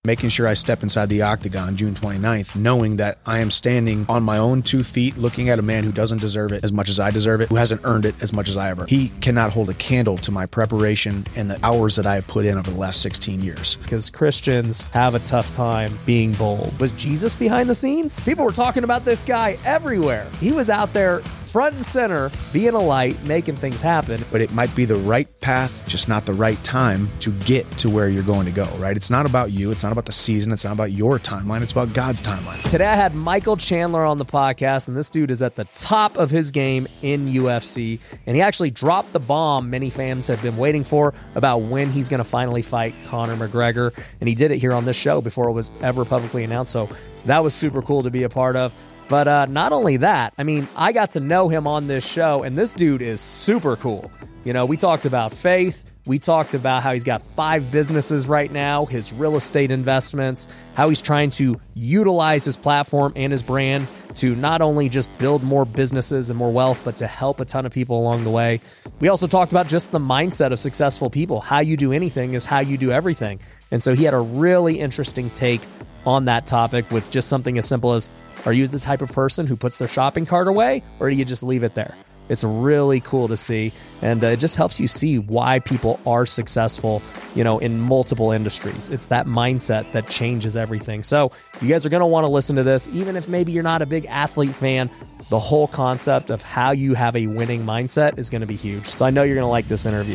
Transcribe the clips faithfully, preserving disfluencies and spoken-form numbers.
Making sure I step inside the octagon June twenty-ninth, knowing that I am standing on my own two feet, looking at a man who doesn't deserve it as much as I deserve it, who hasn't earned it as much as I ever. He cannot hold a candle to my preparation and the hours that I have put in over the last sixteen years. Because Christians have a tough time being bold. Was Jesus behind the scenes? People were talking about this guy everywhere. He was out there front and center, being a light, making things happen. But it might be the right path, just not the right time to get to where you're going to go, right? It's not about you. It's not about the season. It's not about your timeline. It's about God's timeline. Today I had Michael Chandler on the podcast, and this dude is at the top of his game in U F C, and he actually dropped the bomb many fans have been waiting for about when he's going to finally fight Conor McGregor, and he did it here on this show before it was ever publicly announced, so that was super cool to be a part of. But uh, not only that, I mean, I got to know him on this show, and this dude is super cool. You know, we talked about faith. We talked about how he's got five businesses right now, his real estate investments, how he's trying to utilize his platform and his brand to not only just build more businesses and more wealth, but to help a ton of people along the way. We also talked about just the mindset of successful people. How you do anything is how you do everything. And so he had a really interesting take on that topic with just something as simple as, are you the type of person who puts their shopping cart away, or do you just leave it there? It's really cool to see, and uh, it just helps you see why people are successful, you know, in multiple industries. It's that mindset that changes everything. So you guys are going to want to listen to this, even if maybe you're not a big athlete fan. The whole concept of how you have a winning mindset is going to be huge. So I know you're going to like this interview.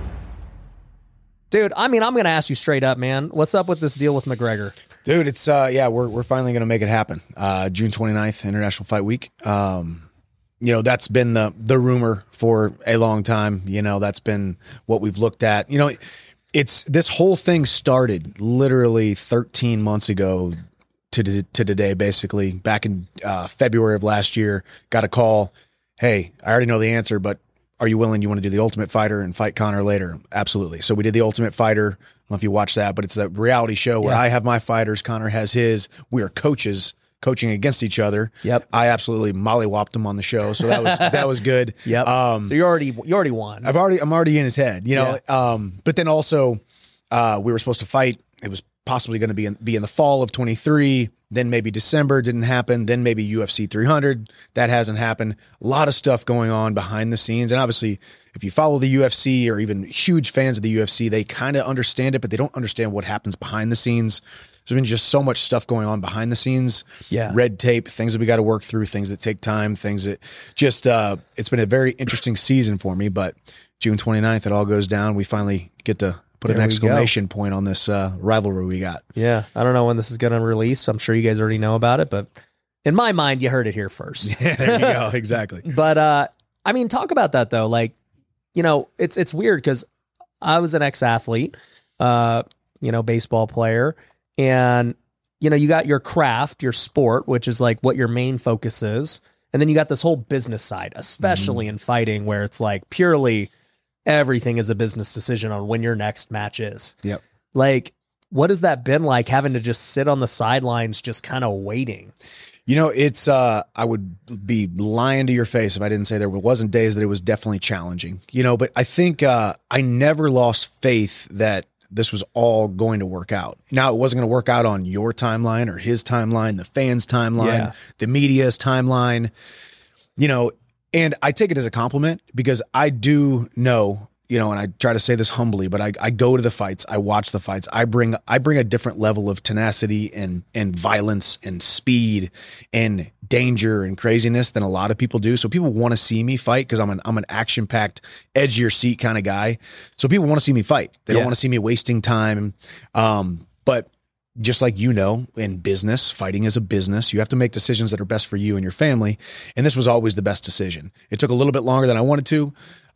Dude, I mean, I'm going to ask you straight up, man. What's up with this deal with McGregor? Dude, it's, uh, yeah, we're we're finally going to make it happen. Uh, June twenty-ninth, International Fight Week. Um, you know, that's been the the rumor for a long time. You know, that's been what we've looked at. You know, it's this whole thing started literally thirteen months ago to to today, basically. Back in uh, February of last year, got a call. Hey, I already know the answer, but are you willing? You want to do the Ultimate Fighter and fight Conor later? Absolutely. So we did the Ultimate Fighter. I don't know if you watched that, but it's that reality show where yeah. I have my fighters, Conor has his. We are coaches coaching against each other. Yep. I absolutely mollywopped him on the show, so that was that was good. Yep. Um, so you already you already won. I've already I'm already in his head, you know. Yeah. Um, but then also, uh, we were supposed to fight. It was possibly going to be in, be in the fall of twenty-three. Then maybe December, didn't happen. Then maybe U F C three hundred, that hasn't happened. A lot of stuff going on behind the scenes. And obviously, if you follow the U F C or even huge fans of the U F C, they kind of understand it, but they don't understand what happens behind the scenes. There's been just so much stuff going on behind the scenes. Yeah. Red tape, things that we got to work through, things that take time, things that just, uh, it's been a very interesting season for me. But June twenty-ninth, it all goes down. We finally get to put there an exclamation point on this uh, rivalry we got. Yeah. I don't know when this is going to release. I'm sure you guys already know about it, but in my mind, you heard it here first. Yeah, there you go. Exactly. But, uh, I mean, talk about that though. Like, you know, it's, it's weird because I was an ex-athlete, uh, you know, baseball player, and, you know, you got your craft, your sport, which is like what your main focus is. And then you got this whole business side, especially mm-hmm. in fighting, where it's like purely everything is a business decision on when your next match is. Yep. Like, what has that been like, having to just sit on the sidelines, just kind of waiting? You know, it's, uh, I would be lying to your face if I didn't say there wasn't days that it was definitely challenging, you know, but I think, uh, I never lost faith that this was all going to work out. Now, it wasn't going to work out on your timeline or his timeline, the fans' timeline, Yeah. the media's timeline, you know, and I take it as a compliment because I do know, you know, and I try to say this humbly, but I, I go to the fights, I watch the fights, I bring I bring a different level of tenacity and and violence and speed and danger and craziness than a lot of people do. So people want to see me fight because I'm an I'm an action packed, edge of your seat kind of guy. So people want to see me fight. They Yeah. don't want to see me wasting time. Um, but just like, you know, in business, fighting is a business. You have to make decisions that are best for you and your family. And this was always the best decision. It took a little bit longer than I wanted to.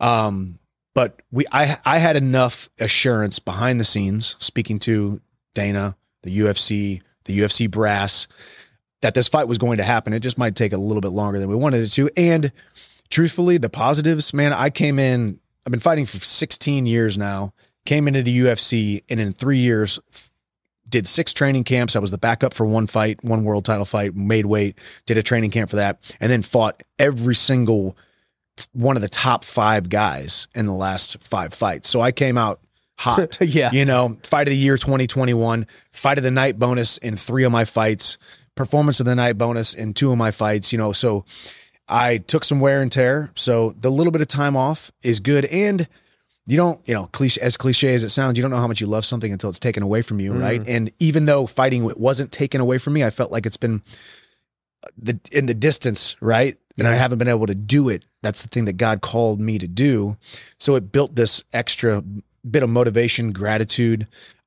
Um, but we, I, I had enough assurance behind the scenes, speaking to Dana, the U F C, the U F C brass, that this fight was going to happen. It just might take a little bit longer than we wanted it to. And truthfully, the positives, man, I came in, I've been fighting for sixteen years now, came into the U F C, and in three years, did six training camps. I was the backup for one fight, one world title fight, made weight, did a training camp for that, and then fought every single one of the top five guys in the last five fights. So I came out hot. Yeah. You know, fight of the year twenty twenty-one, fight of the night bonus in three of my fights, performance of the night bonus in two of my fights, you know, so I took some wear and tear. So the little bit of time off is good. And you don't, you know, cliche, as cliche as it sounds, you don't know how much you love something until it's taken away from you. Mm. Right. And even though fighting wasn't taken away from me, I felt like it's been the, in the distance. Right. And yeah. I haven't been able to do it. That's the thing that God called me to do. So it built this extra bit of motivation, gratitude,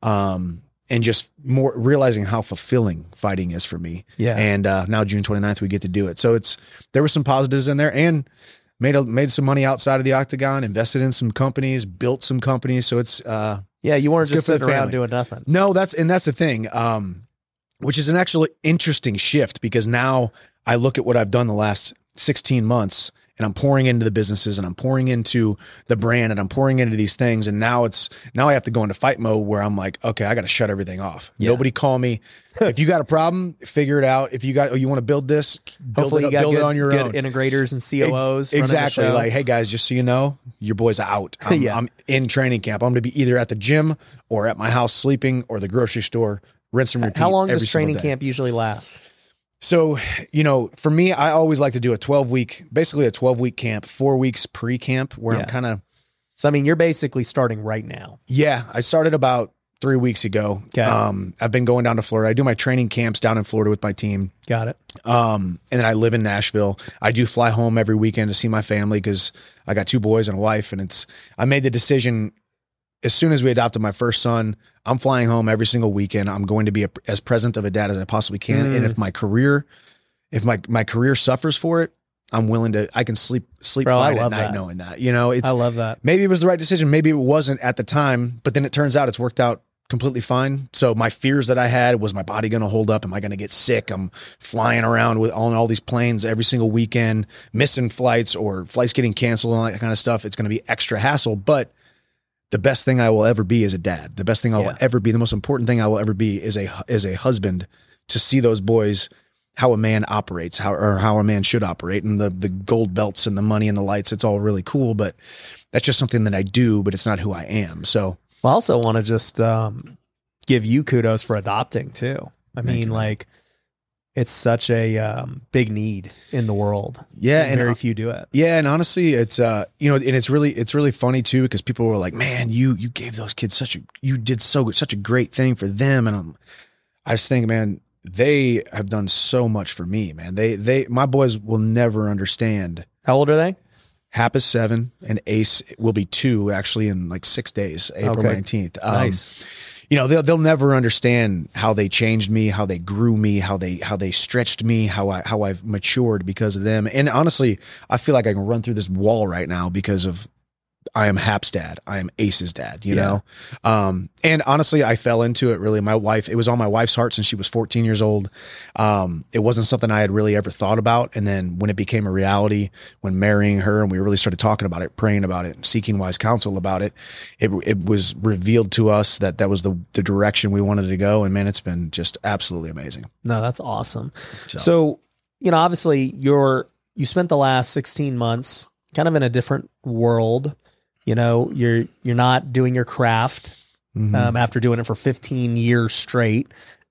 um, and just more realizing how fulfilling fighting is for me. Yeah. And uh, now June twenty-ninth, we get to do it. So it's, there were some positives in there, and made a, made some money outside of the octagon, invested in some companies, built some companies. So it's, uh, yeah, you weren't just sitting around family. doing nothing. No, that's, and that's the thing, um, which is an actually interesting shift, because now I look at what I've done the last sixteen months, and I'm pouring into the businesses, and I'm pouring into the brand, and I'm pouring into these things. And now it's, now I have to go into fight mode where I'm like, okay, I got to shut everything off. Yeah. Nobody call me. If you got a problem, figure it out. If you got, oh, you want to build this, build hopefully it, you got build good, it on your good own. Integrators and C O Os. Exactly. Like, hey guys, just so you know, your boy's out. I'm, yeah. I'm in training camp. I'm going to be either at the gym or at my house sleeping, or the grocery store, rinse and repeat. How long every does training single day. camp usually last? So, you know, for me, I always like to do a twelve week, basically a twelve week camp, four weeks pre-camp, where Yeah. I'm kind of, So, I mean, you're basically starting right now. yeah, I started about three weeks ago. Okay. Um, I've been going down to Florida. I do my training camps down in Florida with my team. Got it. Um, and then I live in Nashville. I do fly home every weekend to see my family, because I got two boys and a wife, and it's, I made the decision as soon as we adopted my first son, I'm flying home every single weekend. I'm going to be a, as present of a dad as I possibly can. Mm. And if my career, if my, my career suffers for it, I'm willing to, I can sleep, sleep Bro, fine I at love night that. knowing that, you know, it's, I love that. maybe it was the right decision. Maybe it wasn't at the time, but then it turns out it's worked out completely fine. So my fears that I had, was my body going to hold up? Am I going to get sick? I'm flying around with on all these planes every single weekend, missing flights or flights getting canceled and all that kind of stuff. It's going to be extra hassle, but the best thing I will ever be is a dad. The best thing I will Yeah. ever be, the most important thing I will ever be is a, is a husband, to see those boys, how a man operates, how, or how a man should operate, and the, the gold belts and the money and the lights. It's all really cool, but that's just something that I do, but it's not who I am. So I also want to just um, give you kudos for adopting too. I Thank mean, you, man. like, it's such a um, big need in the world. yeah. And And very few do it. yeah. And honestly, it's, uh, you know, and it's really, it's really funny too, because people were like, man, you, you gave those kids such a, you did so good, such a great thing for them. And I'm, I just think, man, they have done so much for me, man. They, they, my boys will never understand. How old are they? Hap is seven, and Ace will be two actually in like six days, April Okay. nineteenth. Um, Nice. You know, they'll, they'll never understand how they changed me, how they grew me, how they, how they stretched me, how I, how I've matured because of them. And honestly, I feel like I can run through this wall right now because of, I am Hap's dad. I am Ace's dad, you Yeah. know? Um, and honestly, I fell into it really. My wife, it was on my wife's heart since she was fourteen years old. Um, it wasn't something I had really ever thought about. And then when it became a reality, when marrying her and we really started talking about it, praying about it, seeking wise counsel about it, it, it was revealed to us that that was the, the direction we wanted to go. And man, it's been just absolutely amazing. No, that's awesome. So- So, you know, obviously you're, you spent the last sixteen months kind of in a different world. You know, you're, you're not doing your craft Mhm. um, after doing it for fifteen years straight.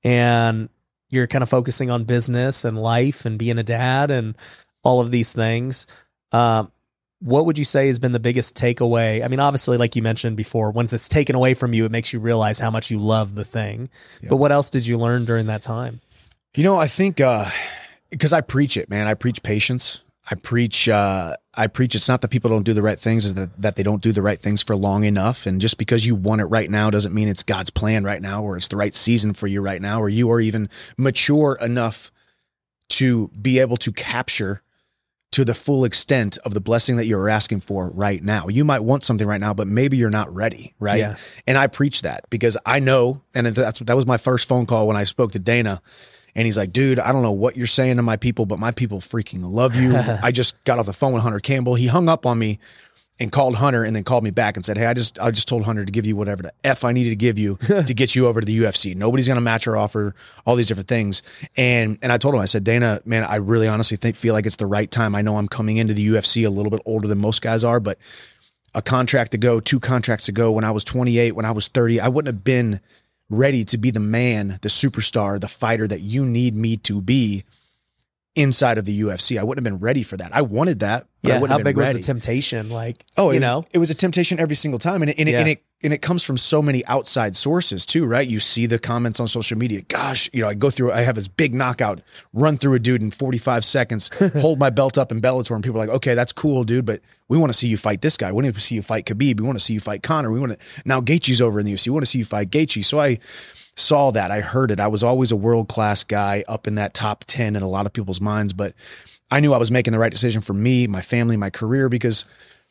And you're kind of focusing on business and life and being a dad and all of these things. Um, what would you say has been the biggest takeaway? I mean, obviously, like you mentioned before, once it's taken away from you, it makes you realize how much you love the thing. Yeah. But what else did you learn during that time? You know, I think, uh, because I preach it, man, I preach patience. I preach, uh, I preach it's not that people don't do the right things, is that, that they don't do the right things for long enough. And just because you want it right now doesn't mean it's God's plan right now, or it's the right season for you right now, or you are even mature enough to be able to capture to the full extent of the blessing that you're asking for right now. You might want something right now, but maybe you're not ready. Right. Yeah. And I preach that because I know, and that's, that was my first phone call when I spoke to Dana. And he's like, dude, I don't know what you're saying to my people, but my people freaking love you. I just got off the phone with Hunter Campbell. He hung up on me and called Hunter and then called me back and said, hey, I just I just told Hunter to give you whatever the F I needed to give you to get you over to the U F C. Nobody's going to match our offer, all these different things. And and I told him, I said, Dana, man, I really honestly think feel like it's the right time. I know I'm coming into the U F C a little bit older than most guys are, but a contract ago, two contracts ago, when I was twenty-eight, when I was thirty, I wouldn't have been ready to be the man, the superstar, the fighter that you need me to be inside of the U F C. I wouldn't have been ready for that. I wanted that, but Yeah, I wouldn't how have been big was ready. the temptation? Like, Oh, it you was, know, it was a temptation every single time. And it, and, it, Yeah. and it, and it comes from so many outside sources too, right? You see the comments on social media. Gosh, you know, I go through, I have this big knockout, run through a dude in forty-five seconds, hold my belt up in Bellator. And people are like, okay, that's cool, dude. But we want to see you fight this guy. We want to see you fight Khabib. We want to see you fight Conor. We want to, now Gaethje's over in the U F C. We want to see you fight Gaethje. So I saw that. I heard it. I was always a world-class guy up in that top ten in a lot of people's minds, but I knew I was making the right decision for me, my family, my career, because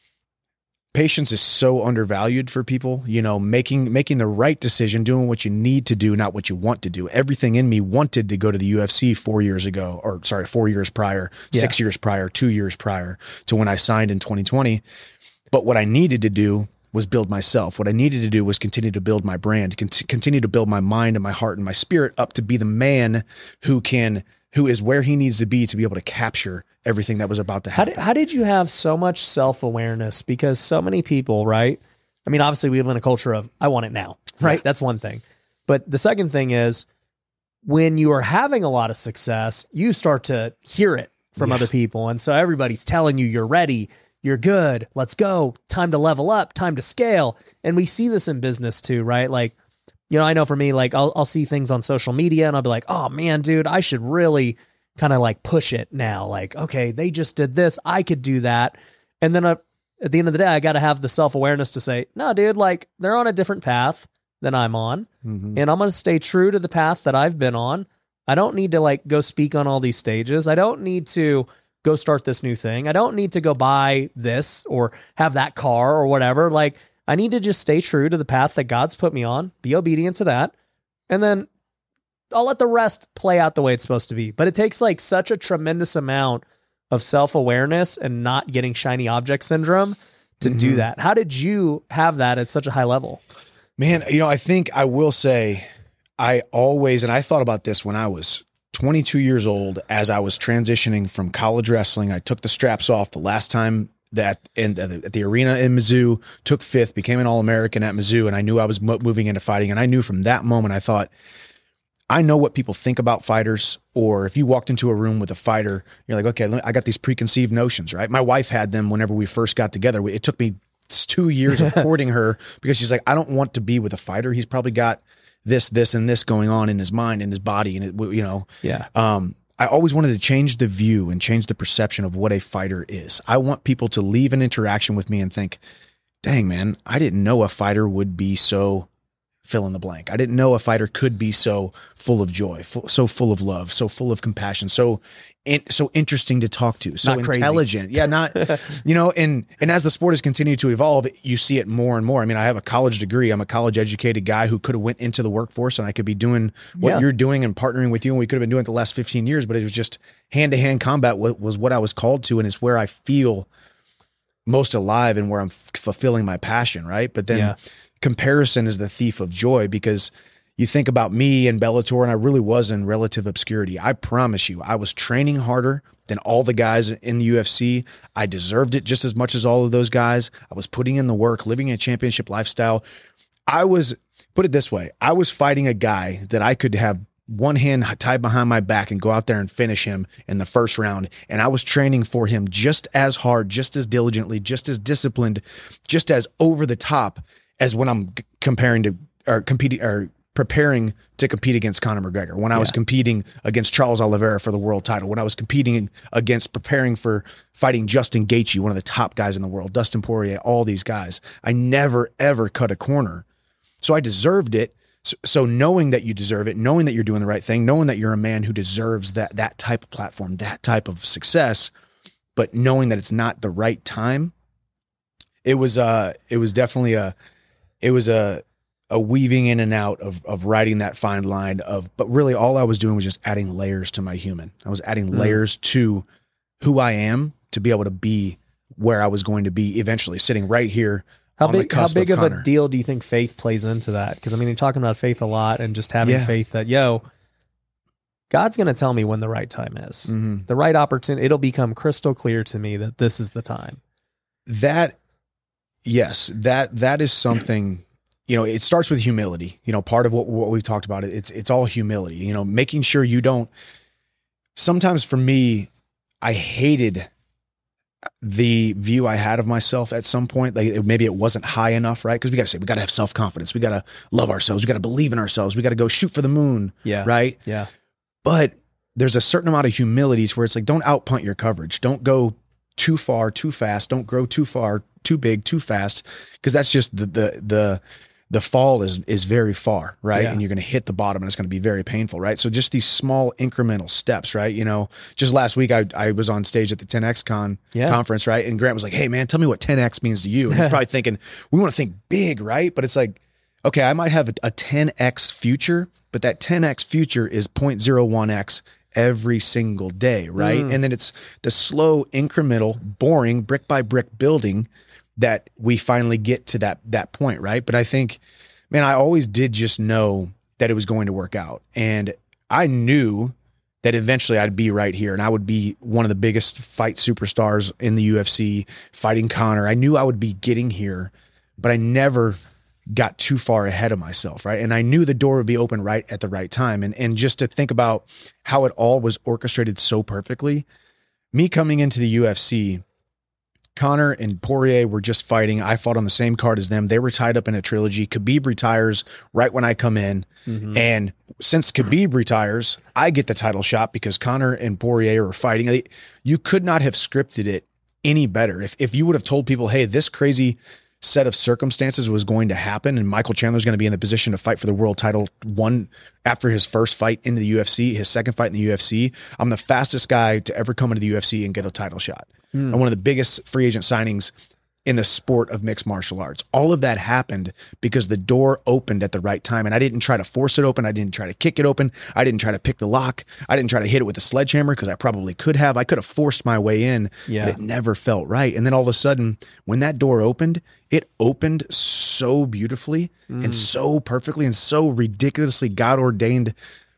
patience is so undervalued for people, you know, making, making the right decision, doing what you need to do, not what you want to do. Everything in me wanted to go to the U F C four years ago, or sorry, four years prior, Yeah. six years prior, two years prior to when I signed in twenty twenty. But what I needed to do was build myself. What I needed to do was continue to build my brand, cont- continue to build my mind and my heart and my spirit up to be the man who can, who is where he needs to be to be able to capture everything that was about to How happen. did, how did you have so much self-awareness? Because so many people, right? I mean, obviously we live in a culture of, I want it now, right? Yeah. That's one thing. But the second thing is, when you are having a lot of success, you start to hear it from Yeah. other people. And so everybody's telling you you're ready, you're good, let's go, time to level up, time to scale. And we see this in business too, right? Like, you know, I know for me, like I'll, I'll see things on social media and I'll be like, oh man, dude, I should really kind of like push it now. Like, okay, they just did this, I could do that. And then uh, at the end of the day, I got to have the self-awareness to say, no, dude, like they're on a different path than I'm on. Mhm. And I'm going to stay true to the path that I've been on. I don't need to like go speak on all these stages. I don't need to go start this new thing. I don't need to go buy this or have that car or whatever. Like, I need to just stay true to the path that God's put me on, be obedient to that. And then I'll let the rest play out the way it's supposed to be. But it takes like such a tremendous amount of self-awareness and not getting shiny object syndrome to do Mhm. that. How did you have that at such a high level? Man, you know, I think I will say I always, and I thought about this when I was twenty-two years old, as I was transitioning from college wrestling. I took the straps off the last time that in, at the arena in Mizzou, took fifth, became an All-American at Mizzou, and I knew I was mo- moving into fighting. And I knew from that moment, I thought, I know what people think about fighters. Or if you walked into a room with a fighter, you're like, okay, I got these preconceived notions, right? My wife had them whenever we first got together. It took me two years of courting her because she's like, I don't want to be with a fighter. He's probably got this, this, and this going on in his mind and his body. And it, you know, Yeah. um, I always wanted to change the view and change the perception of what a fighter is. I want people to leave an interaction with me and think, dang, man, I didn't know a fighter would be so fill in the blank. I didn't know a fighter could be so full of joy, full, so full of love, so full of compassion, so in, so interesting to talk to, so Not crazy. intelligent. Yeah, not, you know, and and as the sport has continued to evolve, you see it more and more. I mean, I have a college degree. I'm a college educated guy who could have went into the workforce and I could be doing what Yeah. you're doing and partnering with you. And we could have been doing it the last fifteen years, but it was just hand to hand combat was what I was called to. And it's where I feel most alive and where I'm f- fulfilling my passion. Right. But then Yeah. comparison is the thief of joy, because you think about me and Bellator, and I really was in relative obscurity. I promise you, I was training harder than all the guys in the U F C. I deserved it just as much as all of those guys. I was putting in the work, living a championship lifestyle. I was, put it this way, I was fighting a guy that I could have one hand tied behind my back and go out there and finish him in the first round. And I was training for him just as hard, just as diligently, just as disciplined, just as over the top as when I'm c- comparing to or competing or preparing to compete against Conor McGregor, when I was Yeah. competing against Charles Oliveira for the world title, when I was competing against preparing for fighting Justin Gaethje, one of the top guys in the world, Dustin Poirier, all these guys. I never, ever cut a corner. So I deserved it. So, so knowing that you deserve it, knowing that you're doing the right thing, knowing that you're a man who deserves that, that type of platform, that type of success, but knowing that it's not the right time, it was, uh, it was definitely a, it was a, a weaving in and out of, of riding that fine line of, but really all I was doing was just adding layers to my human. I was adding Mm. layers to who I am to be able to be where I was going to be eventually, sitting right here. How on the big, how cusp big of, Conor. a deal do you think faith plays into that? Because I mean, you're talking about faith a lot and just having Yeah. faith that, yo, God's going to tell me when the right time is, Mhm. the right opportunity. It'll become crystal clear to me that this is the time. That Yes, that that is something, you know, it starts with humility. You know, part of what, what we've talked about, it's it's all humility, you know, making sure you don't, sometimes for me, I hated the view I had of myself at some point. Like maybe it wasn't high enough, right? Because we got to say, we got to have self-confidence. We got to love ourselves. We got to believe in ourselves. We got to go shoot for the moon. Yeah. Right. Yeah. But there's a certain amount of humility where it's like, don't outpunt your coverage. Don't go too far, too fast. Don't grow too far, too big, too fast. Cause that's just the, the, the, the fall is, is very far, right? Yeah. And you're going to hit the bottom and it's going to be very painful, right? So just these small incremental steps, right? You know, just last week I, I was on stage at the ten X Con yeah. conference, right? And Grant was like, hey man, tell me what ten X means to you. And he's probably thinking, we want to think big, right? But it's like, okay, I might have a, a ten X future, but that ten X future is zero point zero one X every single day, right? Mm. And then it's the slow, incremental, boring, brick by brick building that we finally get to that that point, right? But I think, man, I always did just know that it was going to work out. And I knew that eventually I'd be right here and I would be one of the biggest fight superstars in the U F C, fighting Conor. I knew I would be getting here, but I never got too far ahead of myself, right? And I knew the door would be open right at the right time. And, and just to think about how it all was orchestrated so perfectly, me coming into the U F C, Conor and Poirier were just fighting. I fought on the same card as them. They were tied up in a trilogy. Khabib retires right when I come in. Mm-hmm. And since Khabib retires, I get the title shot because Conor and Poirier are fighting. You could not have scripted it any better. If, if you would have told people, hey, this crazy set of circumstances was going to happen and Michael Chandler's going to be in the position to fight for the world title one after his first fight into the U F C, his second fight in the U F C. I'm the fastest guy to ever come into the U F C and get a title shot. Mm. And one of the biggest free agent signings in the sport of mixed martial arts. All of that happened because the door opened at the right time. And I didn't try to force it open. I didn't try to kick it open. I didn't try to pick the lock. I didn't try to hit it with a sledgehammer because I probably could have. I could have forced my way in, yeah. but it never felt right. And then all of a sudden, when that door opened, it opened so beautifully mm. and so perfectly and so ridiculously God ordained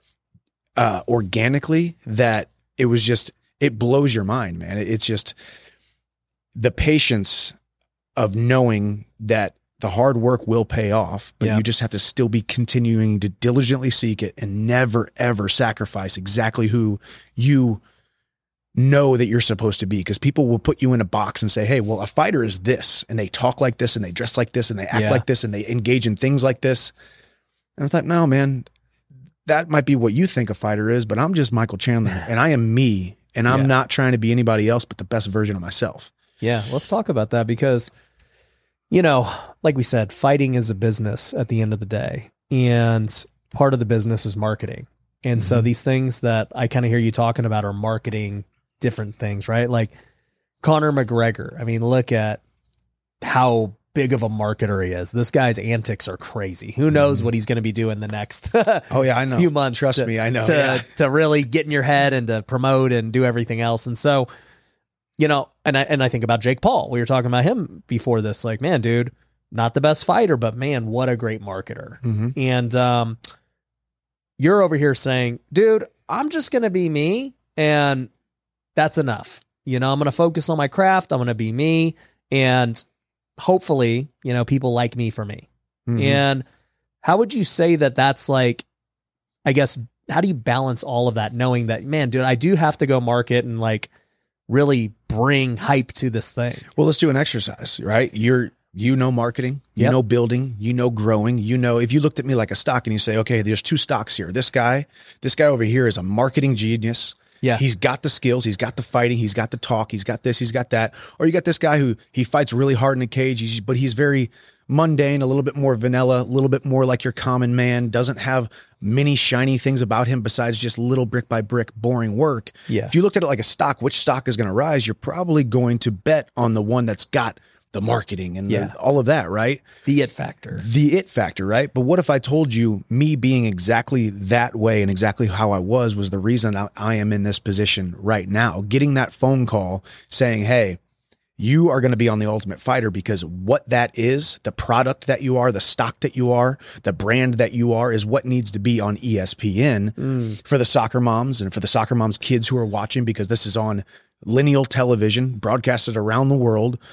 uh, organically that it was just, it blows your mind, man. It's just the patience of knowing that the hard work will pay off, but yeah. you just have to still be continuing to diligently seek it and never, ever sacrifice exactly who you know that you're supposed to be. Because people will put you in a box and say, hey, well, a fighter is this, and they talk like this, and they dress like this, and they act yeah. like this, and they engage in things like this. And I thought, no, man, that might be what you think a fighter is, but I'm just Michael Chandler, and I am me, and I'm yeah. not trying to be anybody else but the best version of myself. Yeah, let's talk about that because, you know, like we said, fighting is a business at the end of the day, and part of the business is marketing. And mm-hmm. so these things that I kind of hear you talking about are marketing different things, right? Like Conor McGregor. I mean, look at how big of a marketer he is. This guy's antics are crazy. Who knows mm-hmm. what he's going to be doing the next oh yeah, I know. few months. Trust to, me, I know. To, yeah. to really get in your head and to promote and do everything else. And so, you know, and I, and I think about Jake Paul. We were talking about him before this, like, man, dude, not the best fighter, but man, what a great marketer. Mm-hmm. And um, you're over here saying, dude, I'm just going to be me. And that's enough. You know, I'm going to focus on my craft. I'm going to be me. And hopefully, you know, people like me for me. Mm-hmm. And how would you say that that's like, I guess, how do you balance all of that knowing that, man, dude, I do have to go market and like really bring hype to this thing? Well, let's do an exercise, right? You're, you know, marketing, you yep. know, building, you know, growing, you know, if you looked at me like a stock and you say, okay, there's two stocks here. This guy, this guy over here is a marketing genius. Yeah. He's got the skills. He's got the fighting. He's got the talk. He's got this. He's got that. Or you got this guy who he fights really hard in a cage, he's, but he's very mundane, a little bit more vanilla, a little bit more like your common man, doesn't have many shiny things about him besides just little brick by brick boring work. Yeah. If you looked at it like a stock, which stock is going to rise, you're probably going to bet on the one that's got the marketing and yeah. the, all of that, right? The it factor. The it factor, right? But what if I told you me being exactly that way and exactly how I was was the reason I, I am in this position right now? Getting that phone call saying, hey, you are going to be on The Ultimate Fighter because what that is, the product that you are, the stock that you are, the brand that you are is what needs to be on E S P N mm. for the soccer moms and for the soccer moms kids who are watching, because this is on lineal television, broadcasted around the world.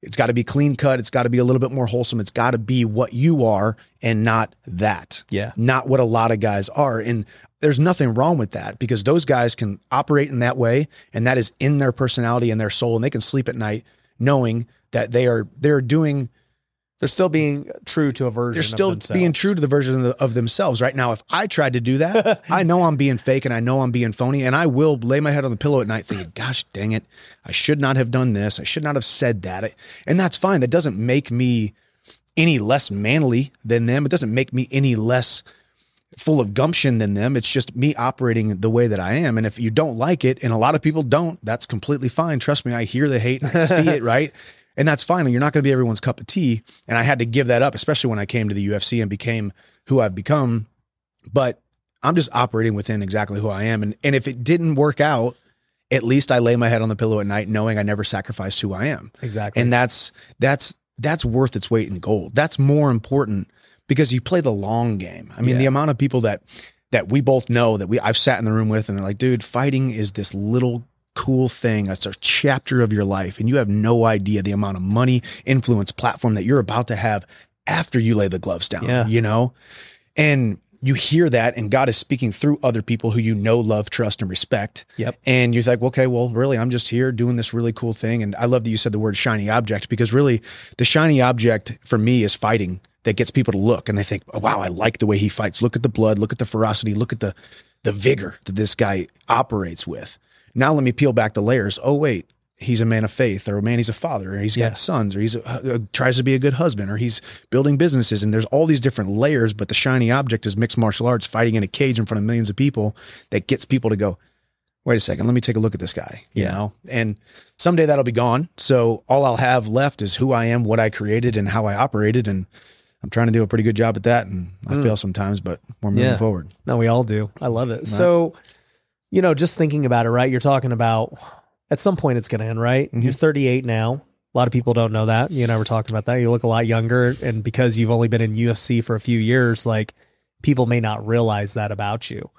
It's got to be clean cut. It's got to be a little bit more wholesome. It's got to be what you are and not that. Yeah. Not what a lot of guys are. And there's nothing wrong with that, because those guys can operate in that way, and that is in their personality and their soul, and they can sleep at night knowing that they are they're doing They're still being true to a version they're still of themselves. being true to the version of, the, of themselves. Right now, if I tried to do that, I know I'm being fake and I know I'm being phony, and I will lay my head on the pillow at night thinking, gosh, dang it, I should not have done this. I should not have said that. And that's fine. That doesn't make me any less manly than them. It doesn't make me any less full of gumption than them. It's just me operating the way that I am. And if you don't like it, and a lot of people don't, that's completely fine. Trust me, I hear the hate and I see it, right? And that's fine. You're not going to be everyone's cup of tea. And I had to give that up, especially when I came to the U F C and became who I've become. But I'm just operating within exactly who I am. And, and if it didn't work out, at least I lay my head on the pillow at night knowing I never sacrificed who I am. Exactly. And that's, that's, that's worth its weight in gold. That's more important, because you play the long game. I mean, Yeah. the amount of people that, that we both know that we, I've sat in the room with, and they're like, dude, fighting is this little cool thing. It's a chapter of your life. And you have no idea the amount of money, influence, platform that you're about to have after you lay the gloves down, Yeah. you know? And you hear that, and God is speaking through other people who you know, love, trust, and respect. Yep. And you're like, okay, well, really, I'm just here doing this really cool thing. And I love that you said the word shiny object, because really the shiny object for me is fighting that gets people to look, and they think, oh, wow, I like the way he fights. Look at the blood, look at the ferocity, look at the, the vigor that this guy operates with. Now let me peel back the layers. Oh, wait, he's a man of faith, or man, he's a father, or he's got Yeah. sons, or he's a, uh, tries to be a good husband, or he's building businesses. And there's all these different layers, but the shiny object is mixed martial arts, fighting in a cage in front of millions of people, that gets people to go, wait a second, let me take a look at this guy, you Yeah. know? And someday that'll be gone. So all I'll have left is who I am, what I created, and how I operated. And I'm trying to do a pretty good job at that. And I Mm. fail sometimes, but we're moving Yeah. forward. No, we all do. I love it. So, you know, just thinking about it, right? You're talking about at some point it's going to end, right? Mhm. You're thirty-eight now. A lot of people don't know that. You and I were talking about that. You look a lot younger. And because you've only been in U F C for a few years, like, people may not realize that about you.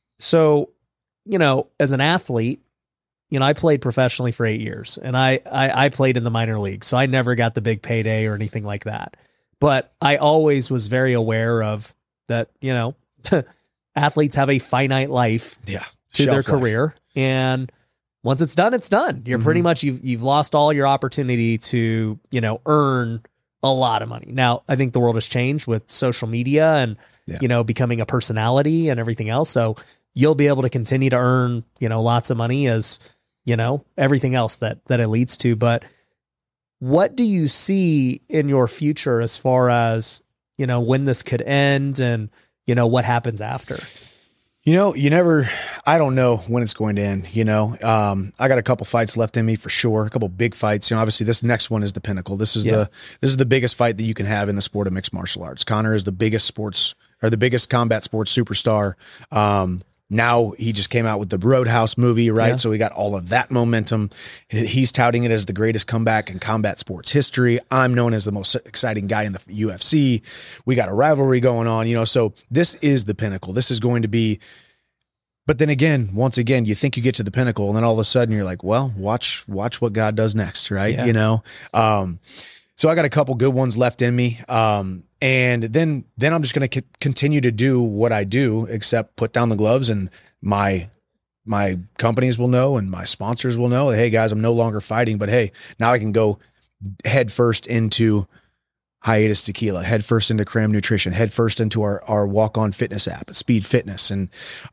So, you know, as an athlete, you know, I played professionally for eight years and I, I, I played in the minor leagues. So I never got the big payday or anything like that. But I always was very aware of that, you know, athletes have a finite life Yeah. to their Shelf life. career. And once it's done, it's done. You're pretty Mhm. much, you've, you've lost all your opportunity to, you know, earn a lot of money. Now, I think the world has changed with social media and, Yeah. you know, becoming a personality and everything else. So you'll be able to continue to earn, you know, lots of money as, you know, everything else that, that it leads to. But what do you see in your future as far as, you know, when this could end and, you know, what happens after? You know, you never, I don't know when it's going to end, you know. Um, I got a couple fights left in me for sure, a couple big fights. You know, obviously this next one is the pinnacle. This is Yeah. the this is the biggest fight that you can have in the sport of mixed martial arts. Conor is the biggest sports or the biggest combat sports superstar. Um, now he just came out with the Roadhouse movie, right? Yeah. So we got all of that momentum. He's touting it as the greatest comeback in combat sports history. I'm known as the most exciting guy in the U F C. We got a rivalry going on, you know, so this is the pinnacle. This is going to be, but then again, once again, you think you get to the pinnacle and then all of a sudden you're like, well, watch, watch what God does next. Right. Yeah. You know? Um, so I got a couple good ones left in me. Um, and then, then I'm just going to c- continue to do what I do, except put down the gloves, and my, my companies will know and my sponsors will know that, hey guys, I'm no longer fighting, but hey, now I can go head first into Hiatus Tequila, head first into Cram Nutrition, head first into our, our walk on fitness app, Speed Fitness, and,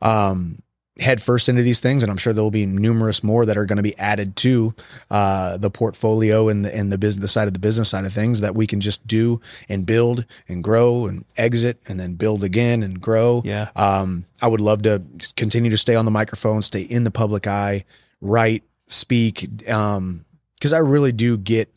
um, head first into these things. And I'm sure there will be numerous more that are going to be added to, uh, the portfolio and the, and the business, the side of the business side of things that we can just do and build and grow and exit and then build again and grow. Yeah. Um, I would love to continue to stay on the microphone, stay in the public eye, write, speak. Um, cause I really do get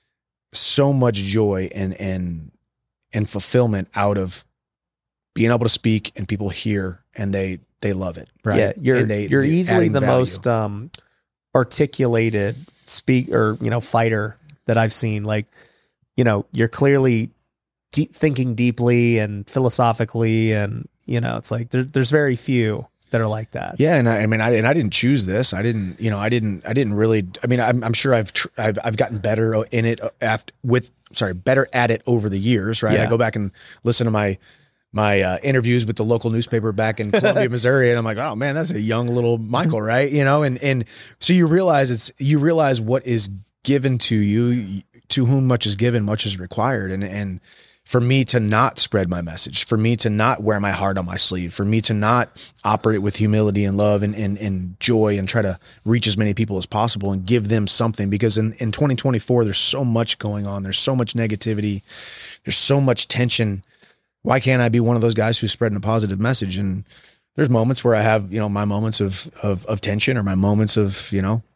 so much joy and, and, and fulfillment out of being able to speak and people hear and they, they love it. Right. Yeah. You're, And they, you're they're easily adding the value. most um, articulated speak or, you know, fighter that I've seen. Like, you know, you're clearly deep thinking deeply and philosophically. And, you know, it's like there, there's very few that are like that. Yeah, and I, I mean, I and I didn't choose this. I didn't, you know, I didn't, I didn't really. I mean, I'm, I'm sure I've, tr- I've, I've gotten better in it after with, sorry, better at it over the years, right? Yeah. I go back and listen to my my uh, interviews with the local newspaper back in Columbia, Missouri, and I'm like, oh man, that's a young little Michael, right? You know, and and so you realize it's you realize what is given to you, to whom much is given, much is required, and and. For me to not spread my message, for me to not wear my heart on my sleeve, for me to not operate with humility and love and, and, and joy and try to reach as many people as possible and give them something. Because in, in twenty twenty-four, there's so much going on. There's so much negativity. There's so much tension. Why can't I be one of those guys who's spreading a positive message? And there's moments where I have, you know, my moments of, of, of tension or my moments of, you know,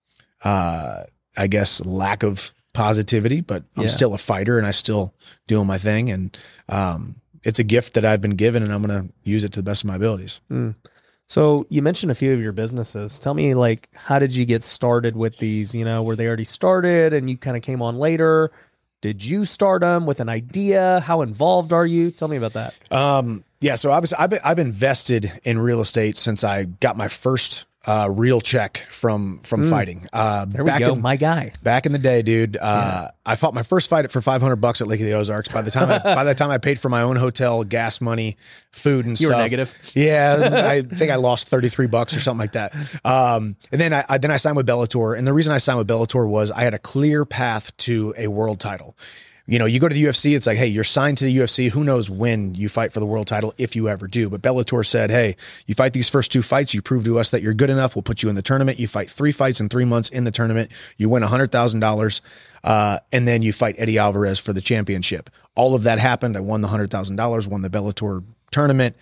uh, I guess lack of positivity, but I'm Yeah. still a fighter and I still doing my thing. And um, it's a gift that I've been given and I'm going to use it to the best of my abilities. Mm. So you mentioned a few of your businesses. Tell me, like, how did you get started with these? You know, were they already started and you kind of came on later? Did you start them with an idea? How involved are you? Tell me about that. Um, yeah. So obviously I've, been, I've invested in real estate since I got my first uh, real check from, from mm. fighting. Uh, there we back go. In, my guy. Back in the day, dude, uh, yeah. I fought my first fight for five hundred bucks at Lake of the Ozarks. By the time I, by the time I paid for my own hotel, gas money, food and you stuff. You were negative. Yeah. I think I lost thirty-three bucks or something like that. Um, and then I, I, then I signed with Bellator. And the reason I signed with Bellator was I had a clear path to a world title. You know, you go to the U F C, it's like, hey, you're signed to the U F C. Who knows when you fight for the world title, if you ever do. But Bellator said, hey, you fight these first two fights. You prove to us that you're good enough. We'll put you in the tournament. You fight three fights in three months in the tournament. You win one hundred thousand dollars. Uh, and then you fight Eddie Alvarez for the championship. All of that happened. I won the one hundred thousand dollars, won the Bellator tournament,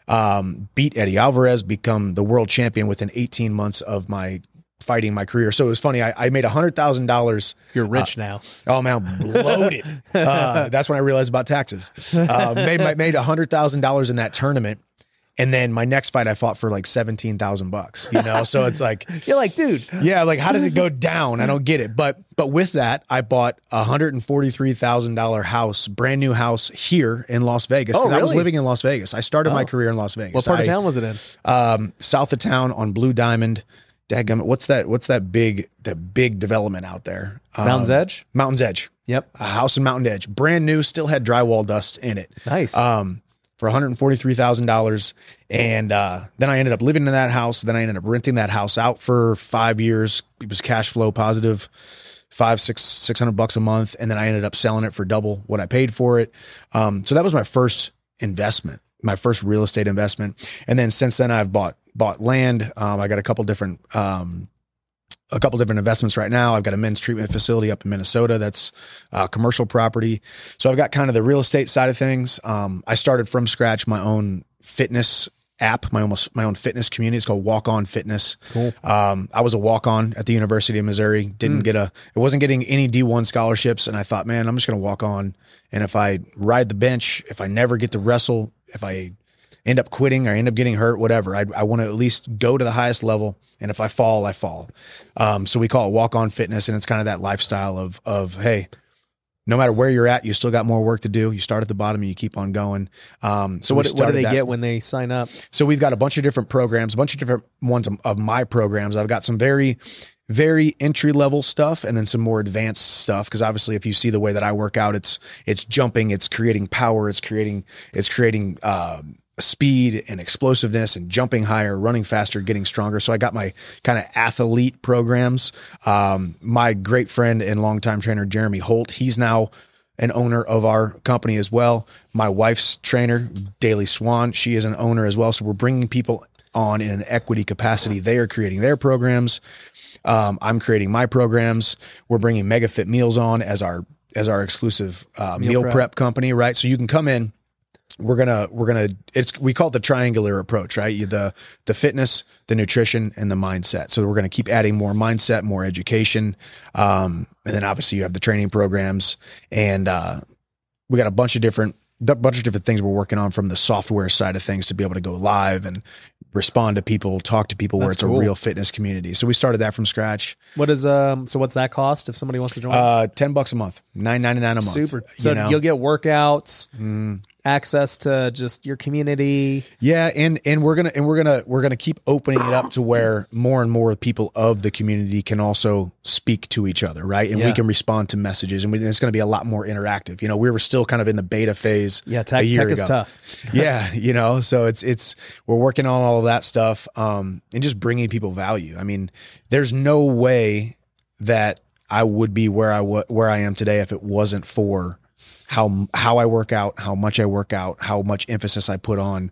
um, beat Eddie Alvarez, become the world champion within eighteen months of my fighting my career. So it was funny. I, I made a hundred thousand dollars. You're rich uh, now. Oh man, I'm bloated. uh, that's when I realized about taxes. Uh, made made a hundred thousand dollars in that tournament, and then my next fight I fought for like seventeen thousand bucks. You know, so it's like you're like, dude, yeah, like how does it go down? I don't get it. But but with that, I bought a hundred and forty three thousand dollar house, brand new house here in Las Vegas. Oh, really? I was living in Las Vegas. I started oh. my career in Las Vegas. What part I, of town was it in? Um, south of town on Blue Diamond. Dadgummit, what's that? What's that big, that big development out there? Um, Mountain's Edge? Mountain's Edge. Yep. A house in Mountain Edge. Brand new, still had drywall dust in it. Nice. Um, for one hundred forty-three thousand dollars. And uh, then I ended up living in that house. Then I ended up renting that house out for five years. It was cash flow positive, five, six, six hundred bucks a month. And then I ended up selling it for double what I paid for it. Um, so that was my first investment, my first real estate investment. And then since then I've bought bought land. Um, I got a couple different, um, a couple different investments right now. I've got a men's treatment facility up in Minnesota. That's uh commercial property. So I've got kind of the real estate side of things. Um, I started from scratch my own fitness app, my almost my own fitness community. It's called Walk On Fitness. Cool. Um, I was a walk on at the University of Missouri. Didn't mm. get a, it wasn't getting any D one scholarships. And I thought, man, I'm just going to walk on. And if I ride the bench, if I never get to wrestle, if I end up quitting or end up getting hurt, whatever, I, I want to at least go to the highest level. And if I fall, I fall. Um, so we call it Walk On Fitness. And it's kind of that lifestyle of, of, hey, no matter where you're at, you still got more work to do. You start at the bottom and you keep on going. Um, so so what, what do they that. get when they sign up? So we've got a bunch of different programs, a bunch of different ones of, of my programs. I've got some very, very entry level stuff and then some more advanced stuff. Cause obviously if you see the way that I work out, it's, it's jumping, it's creating power, it's creating, it's creating, um, speed and explosiveness and jumping higher, running faster, getting stronger. So I got my kind of athlete programs. Um, my great friend and longtime trainer, Jeremy Holt, he's now an owner of our company as well. My wife's trainer, Daily Swan, she is an owner as well. So we're bringing people on in an equity capacity. They are creating their programs. Um, I'm creating my programs. We're bringing Mega Fit Meals on as our, as our exclusive uh, meal, meal prep. prep company, right? So you can come in. We're gonna we're gonna it's we call it the triangular approach, right? You, the the fitness, the nutrition, and the mindset. So we're gonna keep adding more mindset, more education, um, and then obviously you have the training programs, and uh, we got a bunch of different a bunch of different things we're working on from the software side of things to be able to go live and respond to people, talk to people. That's where it's cool. A real fitness community. So we started that from scratch. What is um? So what's that cost if somebody wants to join? Uh, ten bucks a month, nine ninety nine a month. Super. So you know? You'll get workouts. Mm. access to just your community. Yeah, and and we're gonna and we're gonna we're gonna keep opening it up to where more and more people of the community can also speak to each other, right? And Yeah. we can respond to messages, and, we, and it's going to be a lot more interactive. You know, we were still kind of in the beta phase. Yeah, a tech, year tech is ago. tough. Yeah, you know, so it's it's we're working on all of that stuff, um, and just bringing people value. I mean, there's no way that I would be where I w- where I am today if it wasn't for how how I work out, how much I work out, how much emphasis I put on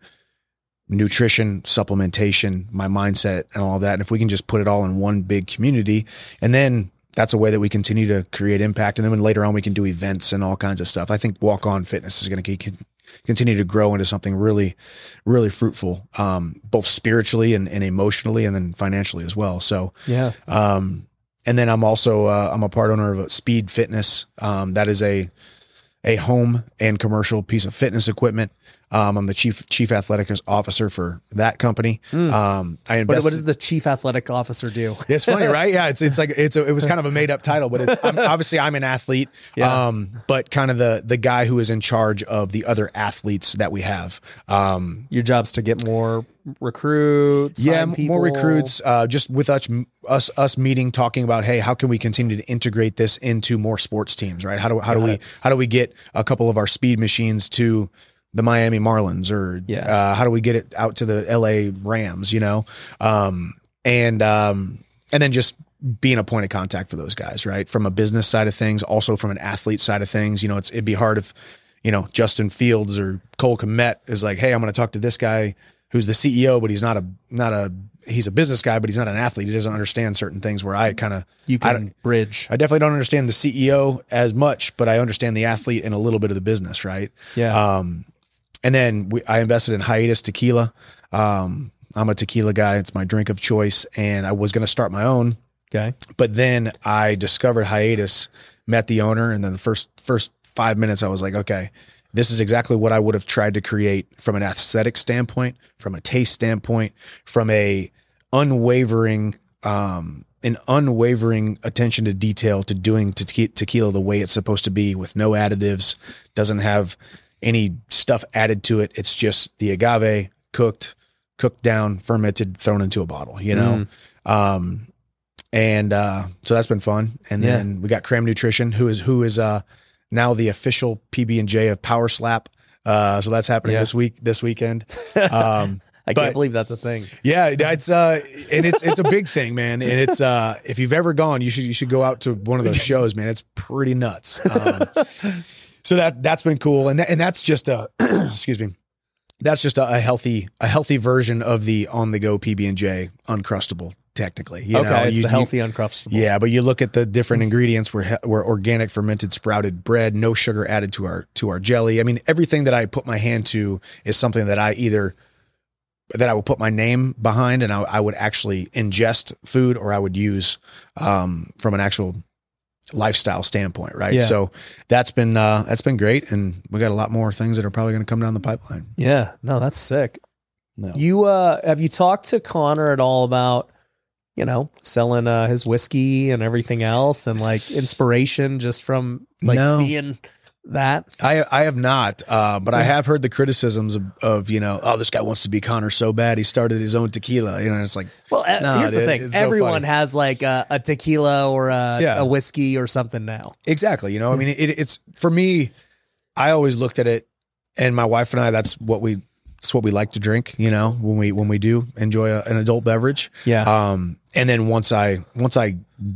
nutrition, supplementation, my mindset, and all of that. And if we can just put it all in one big community, and then that's a way that we continue to create impact. And then when later on we can do events and all kinds of stuff. I think Walk On Fitness is going to continue to grow into something really, really fruitful, um, both spiritually and, and emotionally, and then financially as well. So, Yeah. um, and then I'm also uh, I'm a part owner of Speed Fitness. Um, that is a a home and commercial piece of fitness equipment. Um, I'm the chief chief athletic officer for that company. Mm. Um, I What, invest. what does the chief athletic officer do? It's funny, right? Yeah, it's it's like it's a, it was kind of a made up title, but it's, I'm, obviously I'm an athlete. Yeah. Um, but kind of the the guy who is in charge of the other athletes that we have. Um, Your job's to get more recruits. yeah, sign m- people. more recruits. Uh, just with us, us, us meeting, talking about, hey, how can we continue to integrate this into more sports teams, right? How do how do Got we it. how do we get a couple of our speed machines to the Miami Marlins, or Yeah. uh, how do we get it out to the L A Rams? You know, um, and um, and then just being a point of contact for those guys, right? From a business side of things, also from an athlete side of things. You know, it's it'd be hard if, you know, Justin Fields or Cole Kmet is like, hey, I'm going to talk to this guy who's the C E O, but he's not a not a he's a business guy, but he's not an athlete. He doesn't understand certain things where I kind of You I can bridge. I definitely don't understand the C E O as much, but I understand the athlete and a little bit of the business, right? Yeah. Um, and then we, I invested in Hiatus Tequila. Um, I'm a tequila guy. It's my drink of choice, and I was going to start my own, Okay. but then I discovered Hiatus, met the owner, and then the first first five minutes I was like, okay, this is exactly what I would have tried to create from an aesthetic standpoint, from a taste standpoint, from a unwavering, um, an unwavering attention to detail to doing te- tequila the way it's supposed to be, with no additives, doesn't have any stuff added to it. It's just the agave cooked, cooked down, fermented, thrown into a bottle, you know? Um, and, uh, so that's been fun. And Yeah. then we got Cram Nutrition, who is, who is, uh, now the official P B and J of Power Slap. Uh, so that's happening Yeah. this week, this weekend. Um, I but- can't believe that's a thing. yeah, it's uh, and it's it's a big thing, man. And it's uh, if you've ever gone, you should you should go out to one of those shows, man. It's pretty nuts. Um, so that that's been cool, and that, and that's just a excuse me, that's just a, a healthy a healthy version of the on the go P B and J Uncrustable. Technically, you Okay, know, it's you, the you- healthy uncrustable. yeah, but you look at the different ingredients. We're he- we're organic fermented sprouted bread, no sugar added to our to our jelly. I mean, everything that I put my hand to is something that I either that I would put my name behind, and I, I would actually ingest food, or I would use um, from an actual lifestyle standpoint, right? Yeah. So that's been uh, that's been great, and we got a lot more things that are probably going to come down the pipeline. Yeah. No, that's sick. No. You uh have you talked to Connor at all about, you know, selling uh his whiskey and everything else, and like inspiration just from like No. seeing that? I I have not, uh, but I have heard the criticisms of, of you know, oh, this guy wants to be Connor so bad he started his own tequila. You know, it's like, Well, uh, No, here's the dude, thing. it's so Everyone funny. has like a, a tequila or a, Yeah. a whiskey or something now. exactly. You know, I mean, it, it's for me. I always looked at it, and my wife and I. That's what we. It's what we like to drink. You know, when we when we do enjoy a, an adult beverage. Yeah. Um, and then once I once I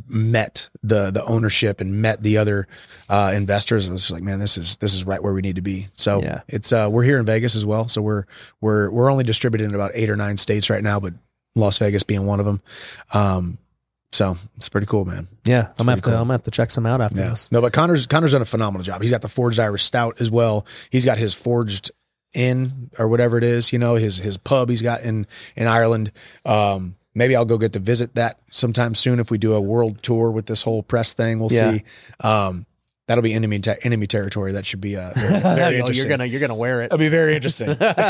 met the the ownership and met the other uh, investors, I was just like, man, this is this is right where we need to be. So Yeah. it's uh, we're here in Vegas as well. So we're we're we're only distributed in about eight or nine states right now, but Las Vegas being one of them. Um, so it's pretty cool, man. Yeah. I'm gonna have pretty to cool. I'm gonna have to check some out after Yeah. this. No, but Connor's Connor's done a phenomenal job. He's got the forged Irish stout as well. He's got his forged inn or whatever it is, you know, his his pub he's got in in Ireland. Um, maybe I'll go get to visit that sometime soon if we do a world tour with this whole press thing. We'll Yeah. see. Um, that'll be enemy te- enemy territory. That should be uh, very, very Oh, interesting. you're gonna you're gonna wear it. That'll be very interesting.